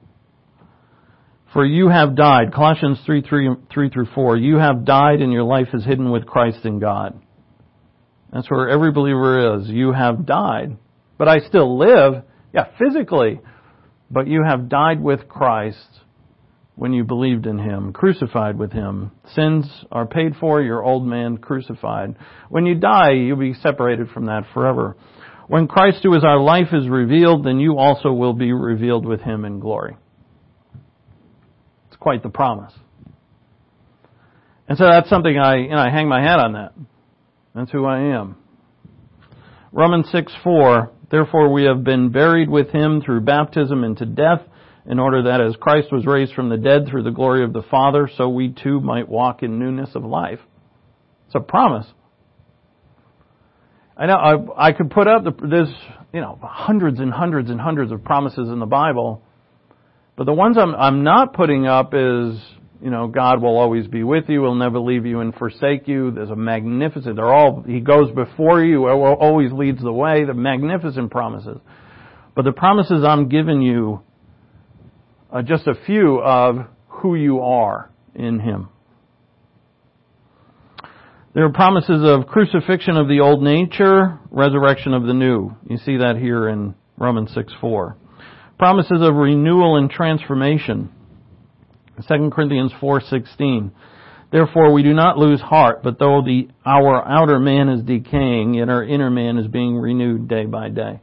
For you have died, Colossians three, three, three through four, you have died and your life is hidden with Christ in God. That's where every believer is. You have died. But I still live, yeah, physically. But you have died with Christ when you believed in Him, crucified with Him. Sins are paid for, your old man crucified. When you die, you'll be separated from that forever. When Christ, who is our life, is revealed, then you also will be revealed with Him in glory. It's quite the promise. And so that's something I, you know, I hang my hat on that. That's who I am. Romans six four, therefore we have been buried with Him through baptism into death, in order that as Christ was raised from the dead through the glory of the Father, so we too might walk in newness of life. It's a promise. I know I, I could put up the, there's, you know, hundreds and hundreds and hundreds of promises in the Bible, but the ones I'm, I'm not putting up is, you know, God will always be with you, He'll never leave you and forsake you. There's a magnificent, they're all, He goes before you, always leads the way, the magnificent promises. But the promises I'm giving you are just a few of who you are in Him. There are promises of crucifixion of the old nature, resurrection of the new. You see that here in Romans six four. Promises of renewal and transformation. Second Corinthians four sixteen. Therefore we do not lose heart, but though the our outer man is decaying, yet our inner man is being renewed day by day.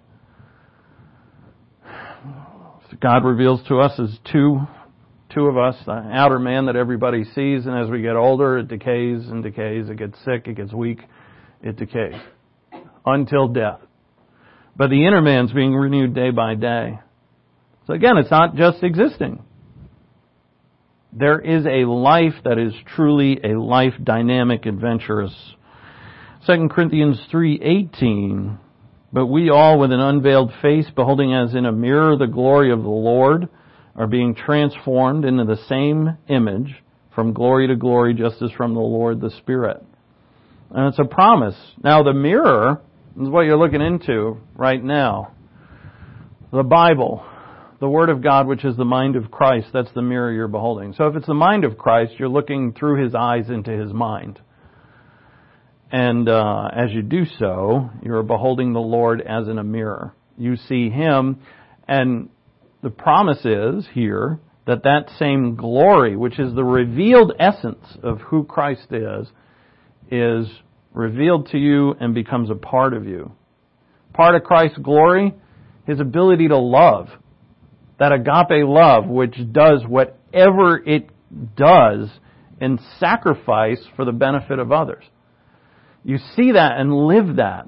God reveals to us as two, two of us, the outer man that everybody sees, and as we get older, it decays and decays, it gets sick, it gets weak, it decays. Until death. But the inner man's being renewed day by day. So again, it's not just existing. There is a life that is truly a life dynamic, adventurous. Second Corinthians three eighteen. But we all with an unveiled face, beholding as in a mirror the glory of the Lord, are being transformed into the same image from glory to glory, just as from the Lord the Spirit. And it's a promise. Now the mirror is what you're looking into right now. The Bible, the Word of God, which is the mind of Christ, that's the mirror you're beholding. So if it's the mind of Christ, you're looking through His eyes into His mind. And uh, as you do so, you're beholding the Lord as in a mirror. You see Him, and the promise is here that that same glory, which is the revealed essence of who Christ is, is revealed to you and becomes a part of you. Part of Christ's glory, His ability to love. That agape love, which does whatever it does in sacrifice for the benefit of others. You see that and live that.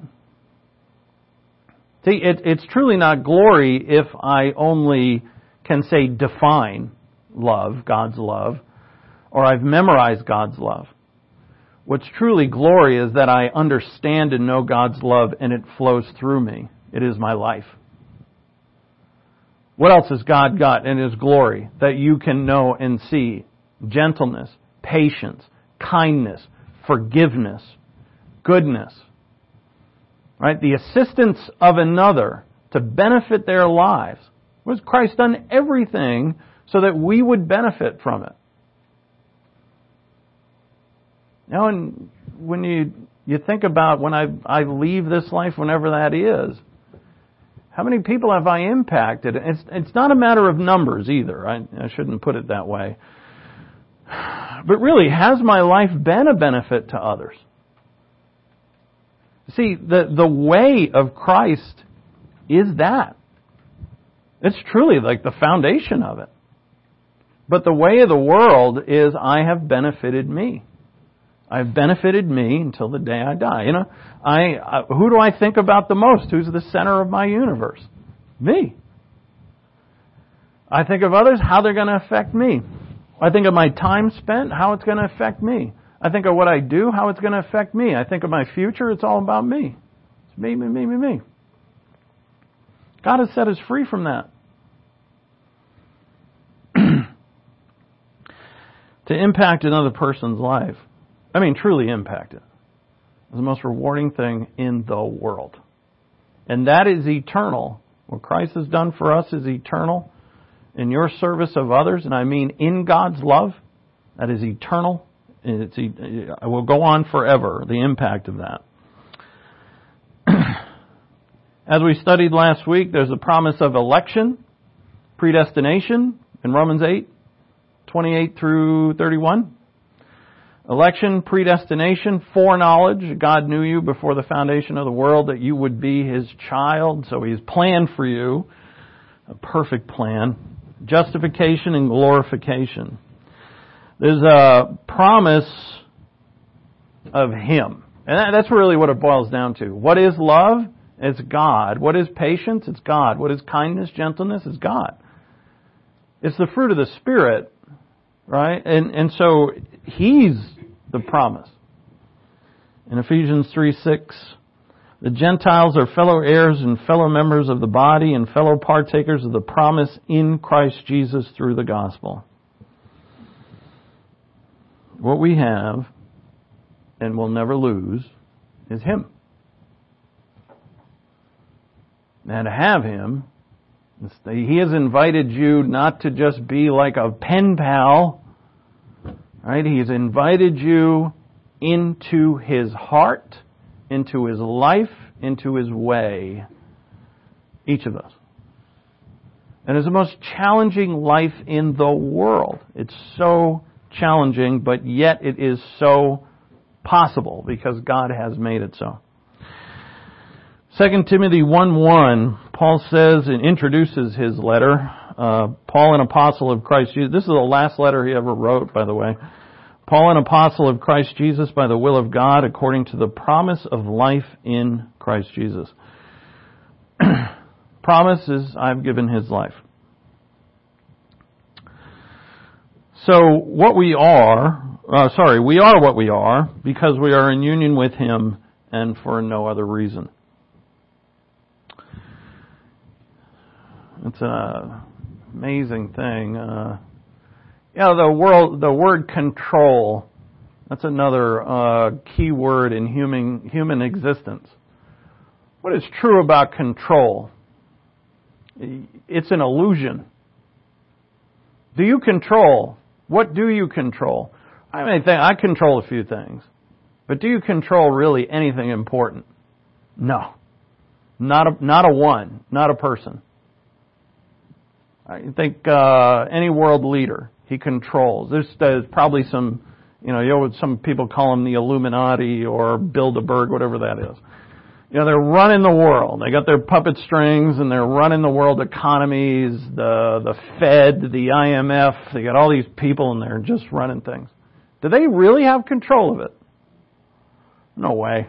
See, it, it's truly not glory if I only can say define love, God's love, or I've memorized God's love. What's truly glory is that I understand and know God's love and it flows through me. It is my life. What else has God got in His glory that you can know and see? Gentleness, patience, kindness, forgiveness, goodness. Right? The assistance of another to benefit their lives. Was Christ done everything so that we would benefit from it? Now, and when you you think about when I I leave this life, whenever that is, how many people have I impacted? It's it's not a matter of numbers either. I, I shouldn't put it that way. But really, has my life been a benefit to others? See, the, the way of Christ is that. It's truly like the foundation of it. But the way of the world is I have benefited me. I've benefited me until the day I die. You know, I, I who do I think about the most? Who's the center of my universe? Me. I think of others, how they're going to affect me. I think of my time spent, how it's going to affect me. I think of what I do, how it's going to affect me. I think of my future, it's all about me. It's me, me, me, me, me. God has set us free from that. To impact another person's life. I mean, truly impact it. It's the most rewarding thing in the world. And that is eternal. What Christ has done for us is eternal. In your service of others, and I mean in God's love, that is eternal. It's, it will go on forever, the impact of that. As we studied last week, there's a promise of election, predestination in Romans eight, twenty-eight through thirty-one. Election, predestination, foreknowledge. God knew you before the foundation of the world that you would be His child, so He's planned for you. A perfect plan. Justification and glorification. There's a promise of Him. And that's really what it boils down to. What is love? It's God. What is patience? It's God. What is kindness, gentleness? It's God. It's the fruit of the Spirit, right? And and so He's the promise. In Ephesians three six, the Gentiles are fellow heirs and fellow members of the body and fellow partakers of the promise in Christ Jesus through the gospel. What we have and will never lose is Him. And to have Him, He has invited you not to just be like a pen pal, right? He has invited you into His heart, into His life, into His way. Each of us. And it's the most challenging life in the world. It's so challenging, but yet it is so possible because God has made it so. Second Timothy one one, Paul says and introduces his letter. Uh, Paul, an apostle of Christ Jesus. This is the last letter he ever wrote, by the way. Paul, an apostle of Christ Jesus by the will of God, according to the promise of life in Christ Jesus. Promise is, I've given his life. So what we are, uh, sorry, we are what we are because we are in union with him and for no other reason. It's an amazing thing. Uh, yeah, the world, the word control, that's another uh, key word in human human existence. What is true about control? It's an illusion. Do you control? What do you control? I mean, I control a few things. But do you control really anything important? No. Not a, not a one. Not a person. I think uh, any world leader, he controls. There's, there's probably some, you know, you know, some people call them the Illuminati or Bilderberg, whatever that is. You know, they're running the world. They got their puppet strings and they're running the world economies, the the Fed, the I M F. They got all these people in there just running things. Do they really have control of it? No way.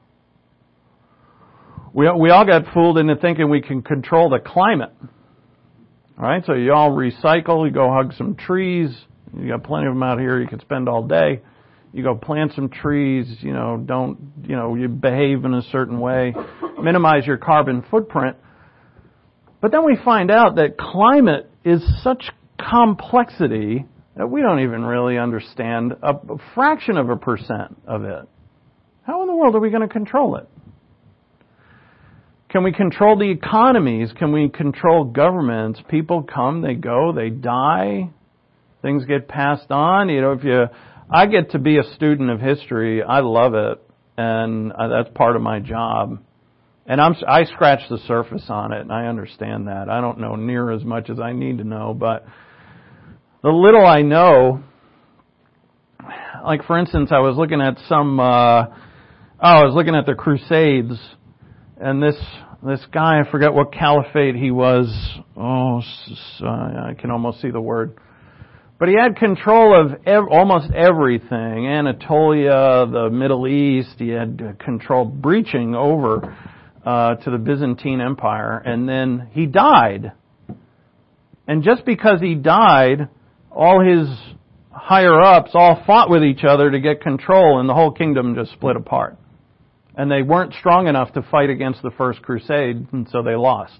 We we all got fooled into thinking we can control the climate. All right, so you all recycle, you go hug some trees. You got plenty of them out here you can spend all day. You go plant some trees, you know, don't, you know, you behave in a certain way, minimize your carbon footprint. But then we find out that climate is such complexity that we don't even really understand a fraction of a percent of it. How in the world are we going to control it? Can we control the economies? Can we control governments? People come, they go, they die. Things get passed on. You know, if you, I get to be a student of history. I love it, and that's part of my job. And I'm, I scratch the surface on it, and I understand that. I don't know near as much as I need to know, but the little I know, like for instance, I was looking at some, uh, oh, I was looking at the Crusades, and this this guy, I forget what caliphate he was. Oh, I can almost see the word. But he had control of ev- almost everything. Anatolia, the Middle East, he had control, breaching over uh, to the Byzantine Empire. And then he died. And just because he died, all his higher-ups all fought with each other to get control, and the whole kingdom just split apart. And they weren't strong enough to fight against the First Crusade, and so they lost.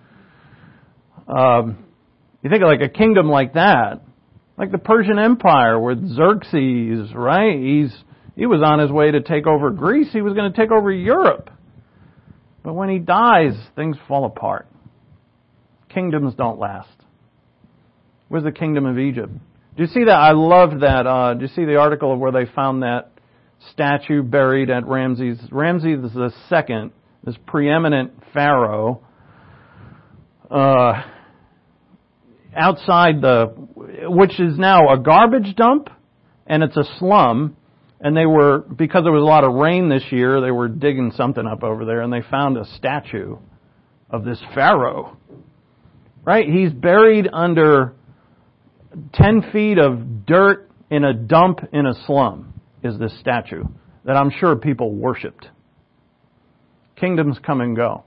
Um, you think of like a kingdom like that, like the Persian Empire with Xerxes, right? He's he was on his way to take over Greece. He was going to take over Europe. But when he dies, things fall apart. Kingdoms don't last. Where's the kingdom of Egypt? Do you see that? I love that. Uh, do you see the article of where they found that statue buried at Ramses? Ramses the Second, this preeminent pharaoh, uh, outside the, which is now a garbage dump, and it's a slum. And they were, because there was a lot of rain this year, they were digging something up over there, and they found a statue of this pharaoh. Right? He's buried under ten feet of dirt in a dump in a slum, is this statue that I'm sure people worshipped. Kingdoms come and go.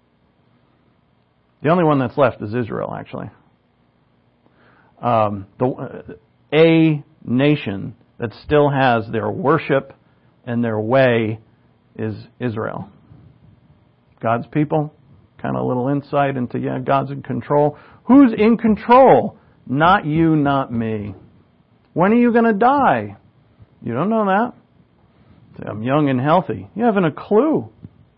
The only one that's left is Israel, actually. Um, the, uh, a nation that still has their worship and their way is Israel. God's people, kind of a little insight into, yeah, God's in control. Who's in control? Not you, not me. When are you going to die? You don't know that. I'm young and healthy. You haven't a clue.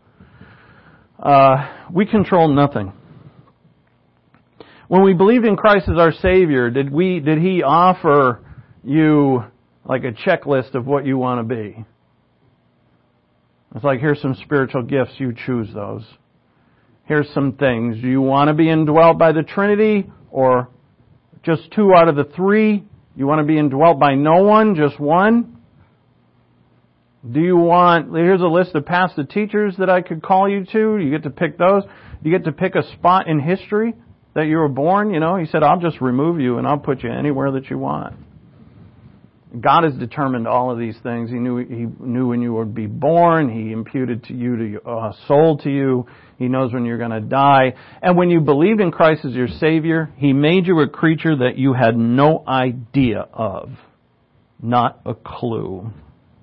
Uh, we control nothing. When we believed in Christ as our Savior, did we? Did He offer you like a checklist of what you want to be? It's like, here's some spiritual gifts. You choose those. here's some things. Do you want to be indwelt by the Trinity or just two out of the three? You want to be indwelt by no one, just one? Do you want, here's a list of pastor teachers that I could call you to. You get to pick those. You get to pick a spot in history that you were born. You know, He said, I'll just remove you and I'll put you anywhere that you want. God has determined all of these things. He knew He knew when you would be born. He imputed to you to a soul to you. He knows when you're going to die. And when you believed in Christ as your Savior, He made you a creature that you had no idea of. Not a clue.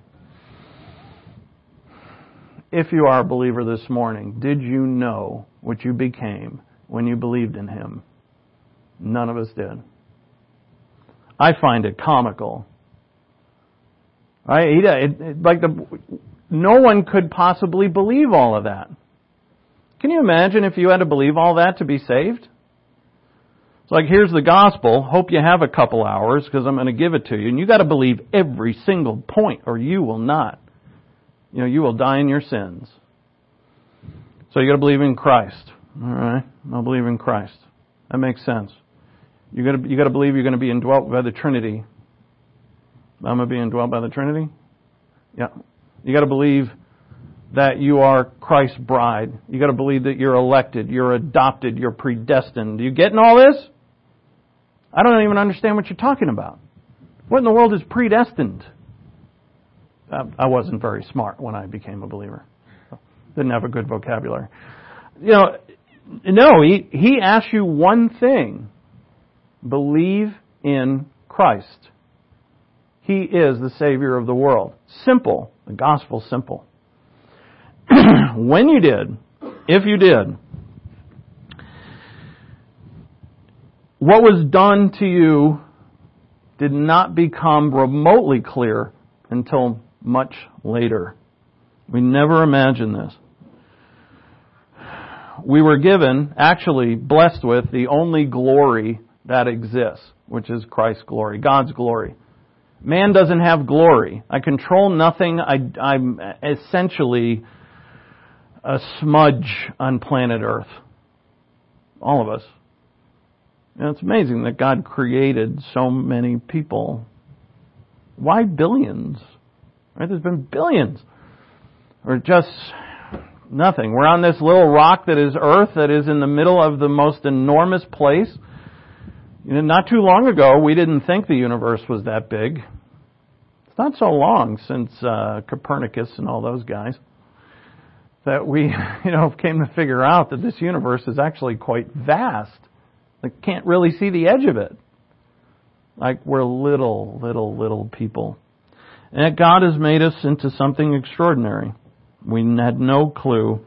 If you are a believer this morning, did you know what you became when you believed in Him? None of us did. I find it comical. Right? It, it, like the, no one could possibly believe all of that. Can you imagine if you had to believe all that to be saved? It's like, here's the gospel. Hope you have a couple hours because I'm going to give it to you. And you got to believe every single point or you will not. You know, you will die in your sins. So you got to believe in Christ. All right? I'll believe in Christ. That makes sense. You got to you got to believe you're going to be indwelt by the Trinity. I'm going to be indwelt by the Trinity? Yeah. You got to believe that you are Christ's bride. You got to believe that you're elected, you're adopted, you're predestined. Are you getting all this? I don't even understand what you're talking about. What in the world is predestined? I wasn't very smart when I became a believer. Didn't have a good vocabulary. You know, no, he, he asks you one thing. Believe in Christ. He is the Savior of the world. Simple. The gospel's simple. When you did, if you did, what was done to you did not become remotely clear until much later. We never imagined this. We were given, actually blessed with, the only glory that exists, which is Christ's glory, God's glory. Man doesn't have glory. I control nothing. I, I'm essentially a smudge on planet Earth. All of us. And it's amazing that God created so many people. Why billions? Right? There's been billions. Or just nothing. We're on this little rock that is Earth, that is in the middle of the most enormous place. You know, not too long ago, we didn't think the universe was that big. It's not so long since uh, Copernicus and all those guys that we, you know, came to figure out that this universe is actually quite vast. Like, can't really see the edge of it. Like, we're little, little, little people. And God has made us into something extraordinary. We had no clue.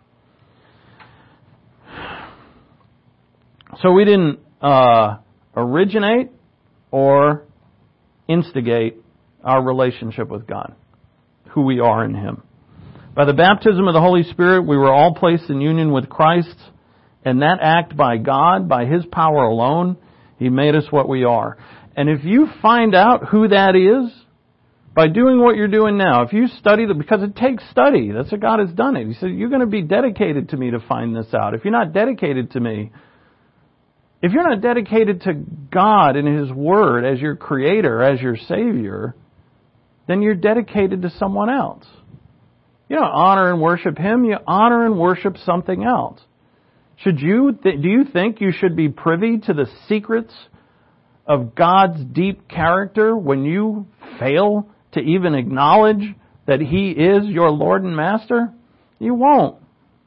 So we didn't uh, originate or instigate our relationship with God, who we are in Him. By the baptism of the Holy Spirit, we were all placed in union with Christ, and that act by God, by His power alone, He made us what we are. And if you find out who that is, by doing what you're doing now, if you study the, because it takes study, that's what God has done it. He said, you're going to be dedicated to me to find this out. If you're not dedicated to me, if you're not dedicated to God and His Word as your Creator, as your Savior, then you're dedicated to someone else. You don't honor and worship Him, you honor and worship something else. Should you, th- do you think you should be privy to the secrets of God's deep character when you fail to even acknowledge that He is your Lord and Master? You won't.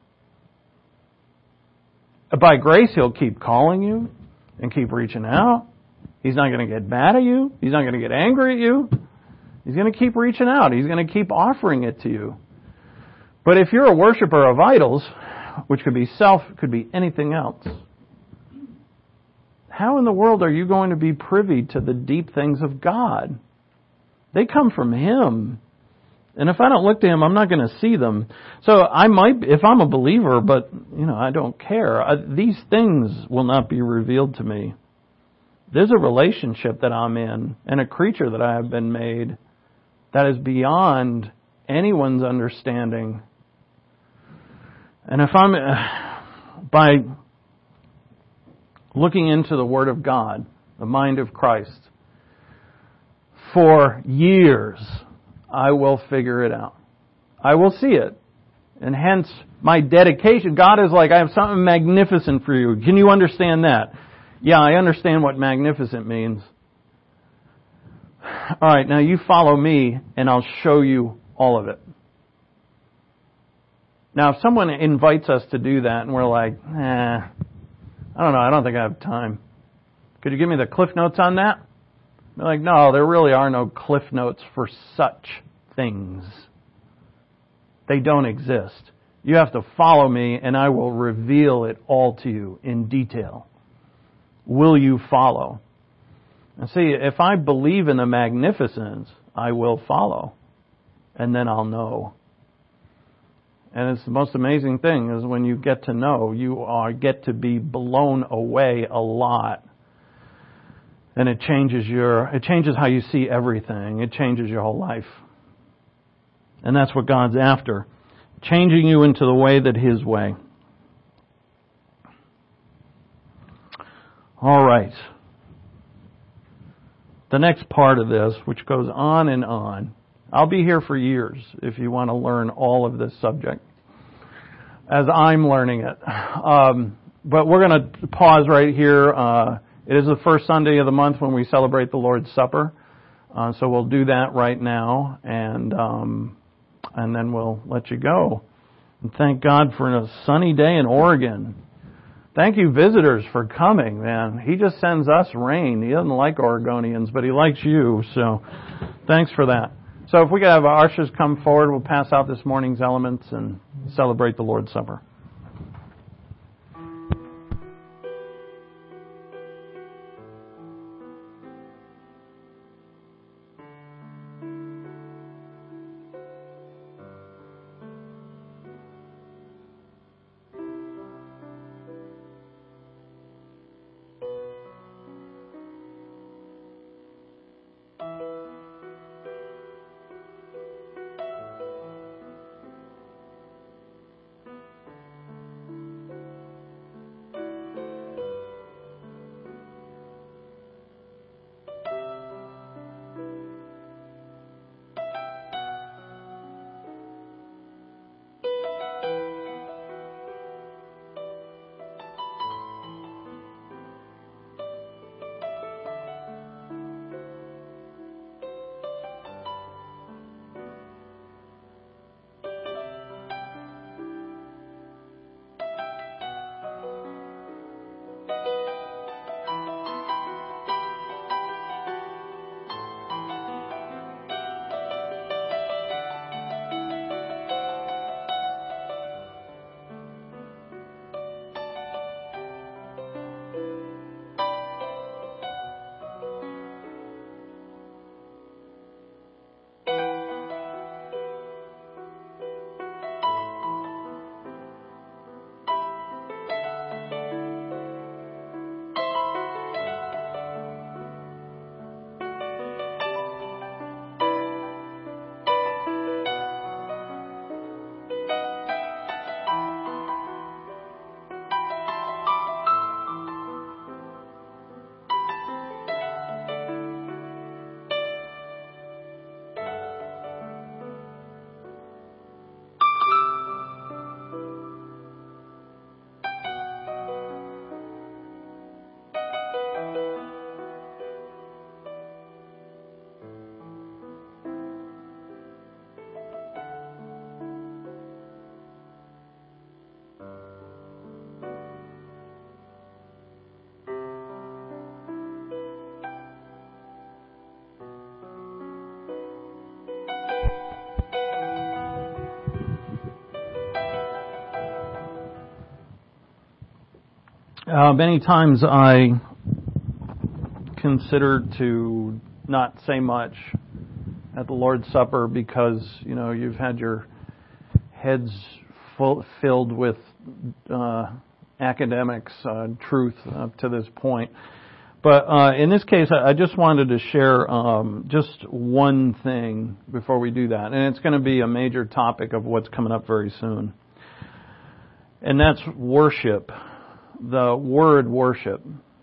By grace, He'll keep calling you and keep reaching out. He's not going to get mad at you. He's not going to get angry at you. He's going to keep reaching out. He's going to keep offering it to you. But if you're a worshiper of idols, which could be self, could be anything else, how in the world are you going to be privy to the deep things of God? They come from Him. And if I don't look to Him, I'm not going to see them. So I might, if I'm a believer, but, you know, I don't care. I, these things will not be revealed to me. There's a relationship that I'm in and a creature that I have been made that is beyond anyone's understanding. And if I'm, by looking into the Word of God, the mind of Christ, for years, I will figure it out. I will see it. And hence, my dedication. God is like, I have something magnificent for you. Can you understand that? Yeah, I understand what magnificent means. All right, now you follow me, and I'll show you all of it. Now, if someone invites us to do that, and we're like, eh, I don't know, I don't think I have time. Could you give me the Cliff Notes on that? They're like, no, there really are no Cliff Notes for such things. They don't exist. You have to follow me, and I will reveal it all to you in detail. Will you follow? And see, if I believe in the magnificence, I will follow. And then I'll know. And it's the most amazing thing is when you get to know, you are get to be blown away a lot. And it changes your, it changes how you see everything. It changes your whole life. And that's what God's after. Changing you into the way that His way. All right. The next part of this, which goes on and on. I'll be here for years if you want to learn all of this subject as I'm learning it. Um, but we're going to pause right here. Uh, it is the first Sunday of the month when we celebrate the Lord's Supper. Uh, so we'll do that right now, and um, and then we'll let you go. And thank God for a sunny day in Oregon. Thank you, visitors, for coming, man. He just sends us rain. He doesn't like Oregonians, but He likes you. So thanks for that. So if we could have our ushers come forward, we'll pass out this morning's elements and celebrate the Lord's Supper. Uh, many times I considered to not say much at the Lord's Supper because, you know, you've had your heads full, filled with uh, academics, uh, truth up to this point. But uh, in this case, I just wanted to share um, just one thing before we do that. And it's going to be a major topic of what's coming up very soon. And that's worship. the word worship,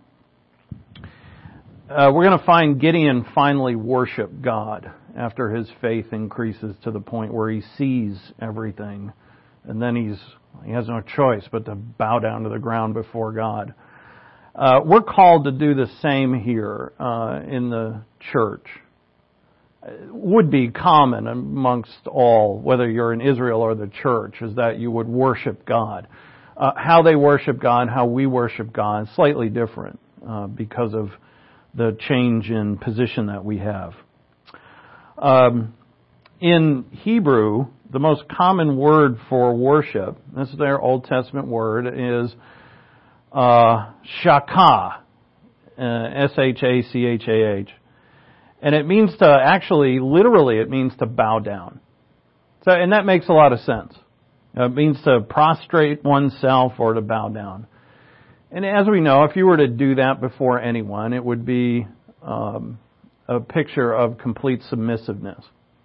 uh, we're going to find Gideon finally worship God after his faith increases to the point where he sees everything. And then he's he has no choice but to bow down to the ground before God. Uh, we're called to do the same here uh, in the church. It would be common amongst all, whether you're in Israel or the church, is that you would worship God. Uh, how they worship God, how we worship God, slightly different uh, because of the change in position that we have. Um, in Hebrew, the most common word for worship, this is their Old Testament word, is uh, shachah, uh, S H A C H A H. And it means to, actually, literally, it means to bow down. So, and that makes a lot of sense. It means to prostrate oneself or to bow down. And as we know, if you were to do that before anyone, it would be um, a picture of complete submissiveness.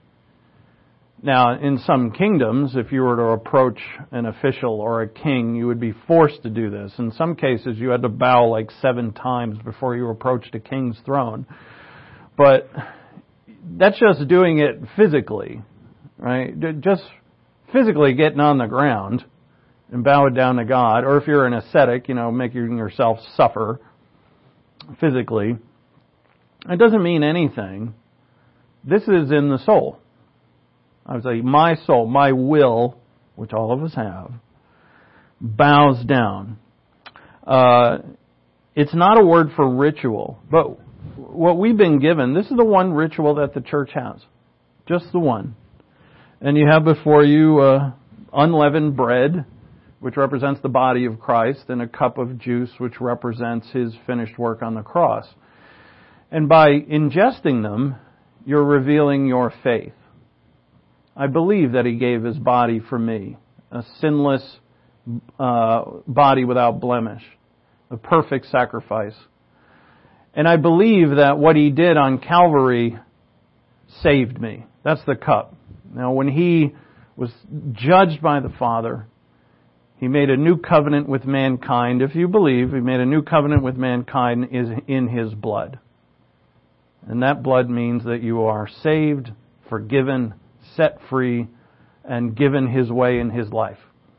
Now, in some kingdoms, if you were to approach an official or a king, you would be forced to do this. In some cases, you had to bow like seven times before you approached a king's throne. But that's just doing it physically, right? Just physically getting on the ground and bowing down to God. Or if you're an ascetic, you know, making yourself suffer physically. It doesn't mean anything. This is in the soul. I would say my soul, my will, which all of us have, bows down. Uh, it's not a word for ritual, but what we've been given, this is the one ritual that the church has. Just the one. And you have before you uh, unleavened bread, which represents the body of Christ, and a cup of juice, which represents His finished work on the cross. And by ingesting them, you're revealing your faith. I believe that He gave His body for me, a sinless uh, body without blemish, a perfect sacrifice. And I believe that what He did on Calvary saved me. That's the cup. Now, when He was judged by the Father, He made a new covenant with mankind. If you believe, He made a new covenant with mankind is in His blood. And that blood means that you are saved, forgiven, set free, and given His way in His life.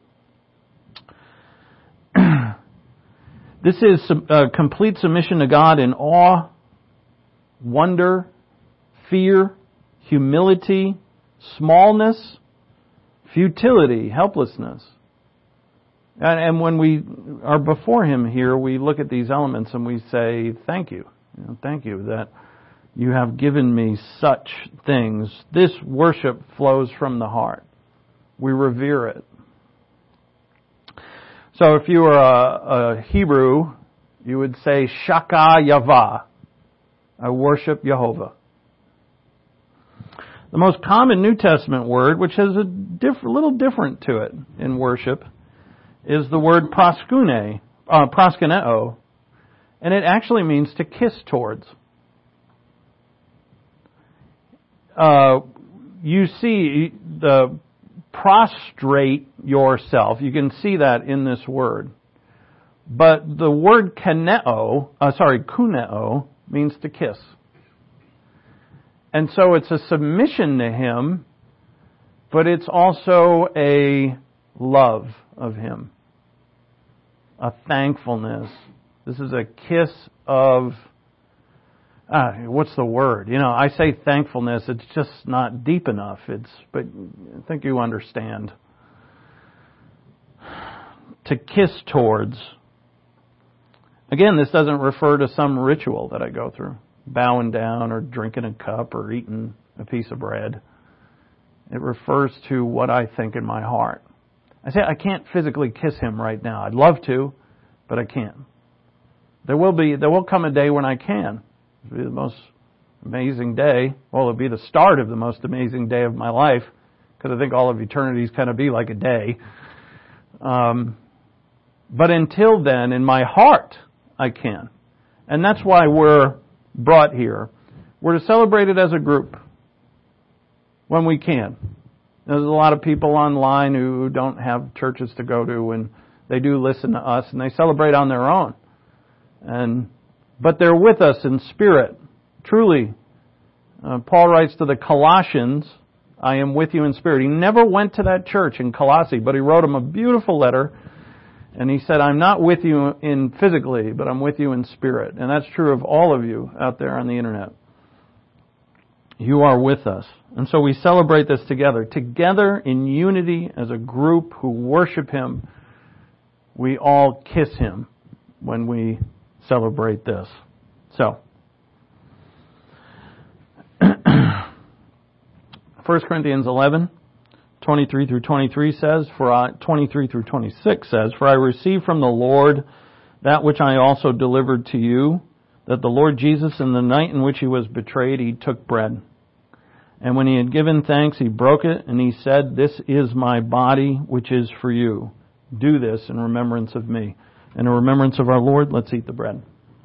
This is a complete submission to God in awe, wonder, fear, humility, smallness, futility, helplessness. And, and when we are before Him here, we look at these elements and we say, thank you. You know, thank you that You have given me such things. This worship flows from the heart. We revere it. So if you were a, a Hebrew, you would say, Shaka Yavah. I worship Jehovah. The most common New Testament word, which has a diff- little different to it in worship, is the word proskune, uh, proskuneo, and it actually means to kiss towards. Uh, you see the prostrate yourself. You can see that in this word. But the word kaneo, uh, sorry, kuneo, means to kiss. And so it's a submission to Him, but it's also a love of Him. A thankfulness. This is a kiss of, uh, what's the word? You know, I say thankfulness, it's just not deep enough. It's, but I think you understand. To kiss towards. Again, this doesn't refer to some ritual that I go through. Bowing down or drinking a cup or eating a piece of bread. It refers to what I think in my heart. I say I can't physically kiss Him right now. I'd love to, but I can't. There will be, there will come a day when I can. It'll be the most amazing day. Well, it'll be the start of the most amazing day of my life, because I think all of eternity is kind of be like a day. Um, but until then, in my heart, I can. And that's why we're brought here. We're to celebrate it as a group when we can. There's a lot of people online who don't have churches to go to, and They do listen to us, and they celebrate on their own. And but they're with us in spirit, truly. Uh, Paul writes to the Colossians, I am with you in spirit. He never went to that church in Colossae, but he wrote them a beautiful letter. And he said, I'm not with you in physically, but I'm with you in spirit. And that's true of all of you out there on the internet. You are with us. And so we celebrate this together. Together in unity as a group who worship Him, we all kiss Him when we celebrate this. So, First Corinthians eleven, twenty-three through twenty-three says, for I, twenty-three through twenty-six says, For I received from the Lord that which I also delivered to you, that the Lord Jesus, in the night in which He was betrayed, He took bread. And when He had given thanks, He broke it, and He said, This is my body, which is for you. Do this in remembrance of me. And in remembrance of our Lord, let's eat the bread.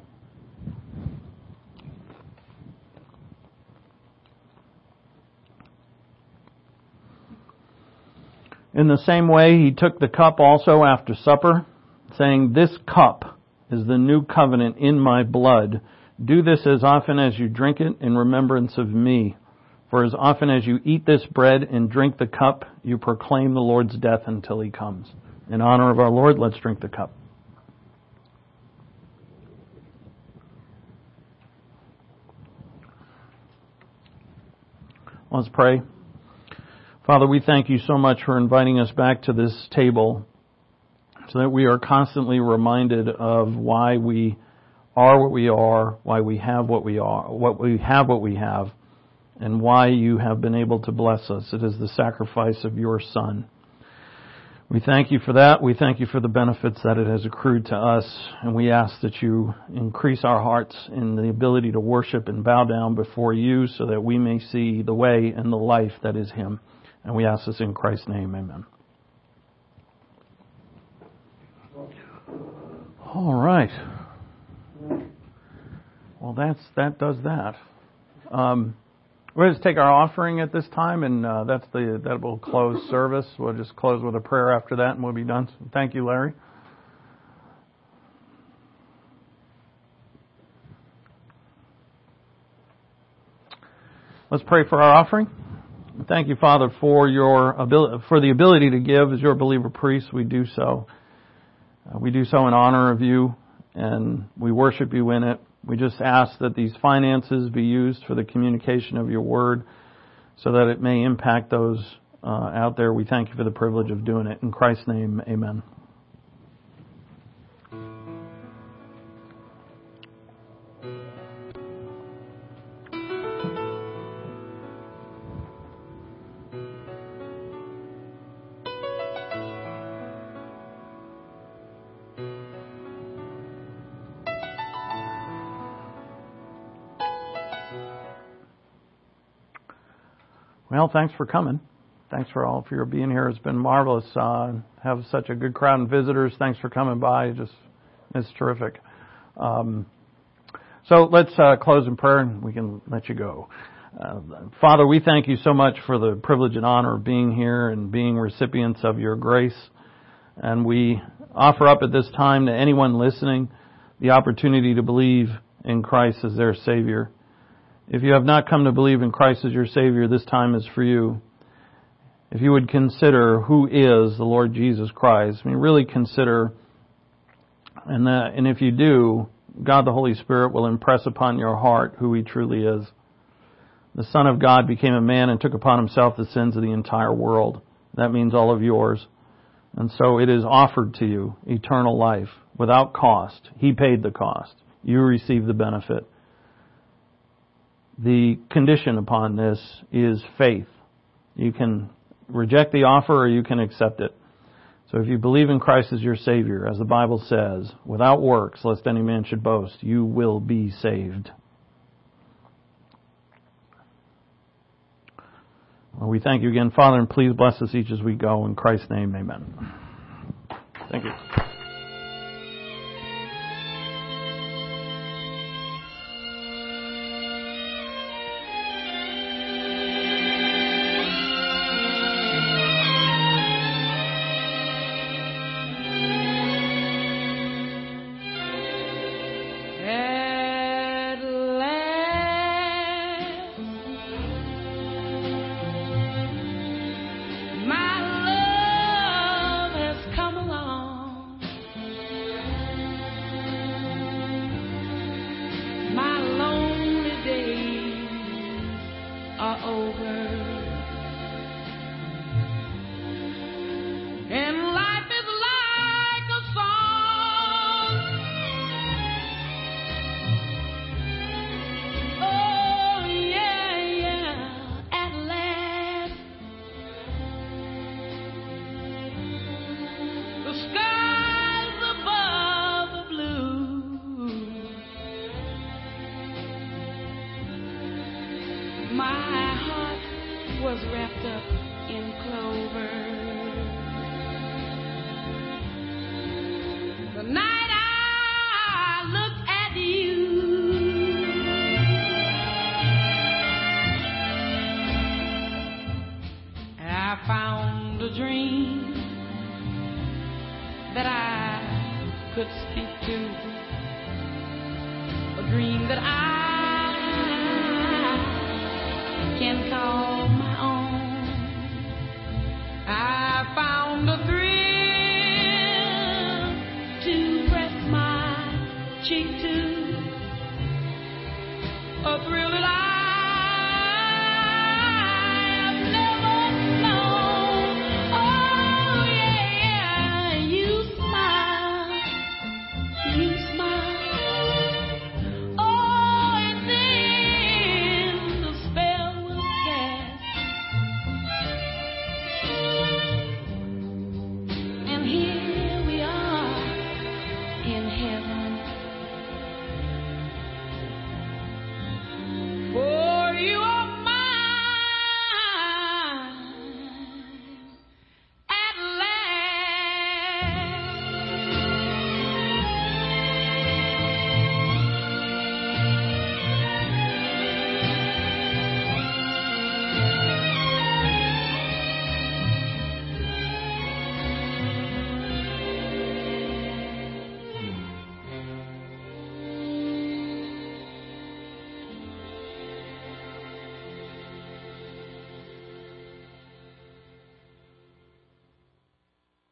In the same way, He took the cup also after supper, saying, This cup is the new covenant in my blood. Do this as often as you drink it in remembrance of me. For as often as you eat this bread and drink the cup, you proclaim the Lord's death until He comes. In honor of our Lord, let's drink the cup. Let's pray. Father, we thank You so much for inviting us back to this table so that we are constantly reminded of why we are what we are, why we have what we are, what we have what we have, and why You have been able to bless us. It is the sacrifice of Your Son. We thank You for that. We thank You for the benefits that it has accrued to us, and we ask that You increase our hearts in the ability to worship and bow down before You so that we may see the way and the life that is Him. And we ask this in Christ's name, amen. All right. Well, that's that does that. Um, we'll just take our offering at this time, and uh, that's the that will close service. We'll just close with a prayer after that, and we'll be done. So thank you, Larry. Let's pray for our offering. Thank You, Father, for your ability, for the ability to give as Your believer priests. We do so. Uh, we do so in honor of You, and we worship You in it. We just ask that these finances be used for the communication of Your word so that it may impact those uh, out there. We thank You for the privilege of doing it. In Christ's name, amen. Well, thanks for coming. Thanks for all for your being here. It's been marvelous. Uh, have such a good crowd of visitors. Thanks for coming by. Just it's terrific. Um, so let's uh, close in prayer, and we can let you go. Uh, Father, we thank You so much for the privilege and honor of being here and being recipients of Your grace. And we offer up at this time to anyone listening the opportunity to believe in Christ as their Savior. If you have not come to believe in Christ as your Savior, this time is for you. If you would consider who is the Lord Jesus Christ, I mean, really consider, and that, and if you do, God the Holy Spirit will impress upon your heart who He truly is. The Son of God became a man and took upon Himself the sins of the entire world. That means all of yours. And so it is offered to you, eternal life, without cost. He paid the cost. You receive the benefit. The condition upon this is faith. You can reject the offer or you can accept it. So if you believe in Christ as your Savior, as the Bible says, without works, lest any man should boast, you will be saved. Well, we thank You again, Father, and please bless us each as we go. In Christ's name, amen. Thank you. over. And life is like a song. Oh, yeah, yeah, at last. The skies above the blue. My heart was wrapped up in clover. The night I looked at you, I found a dream that I could speak to, a dream that I can call my own. I found a thrill to press my cheek to, a thrill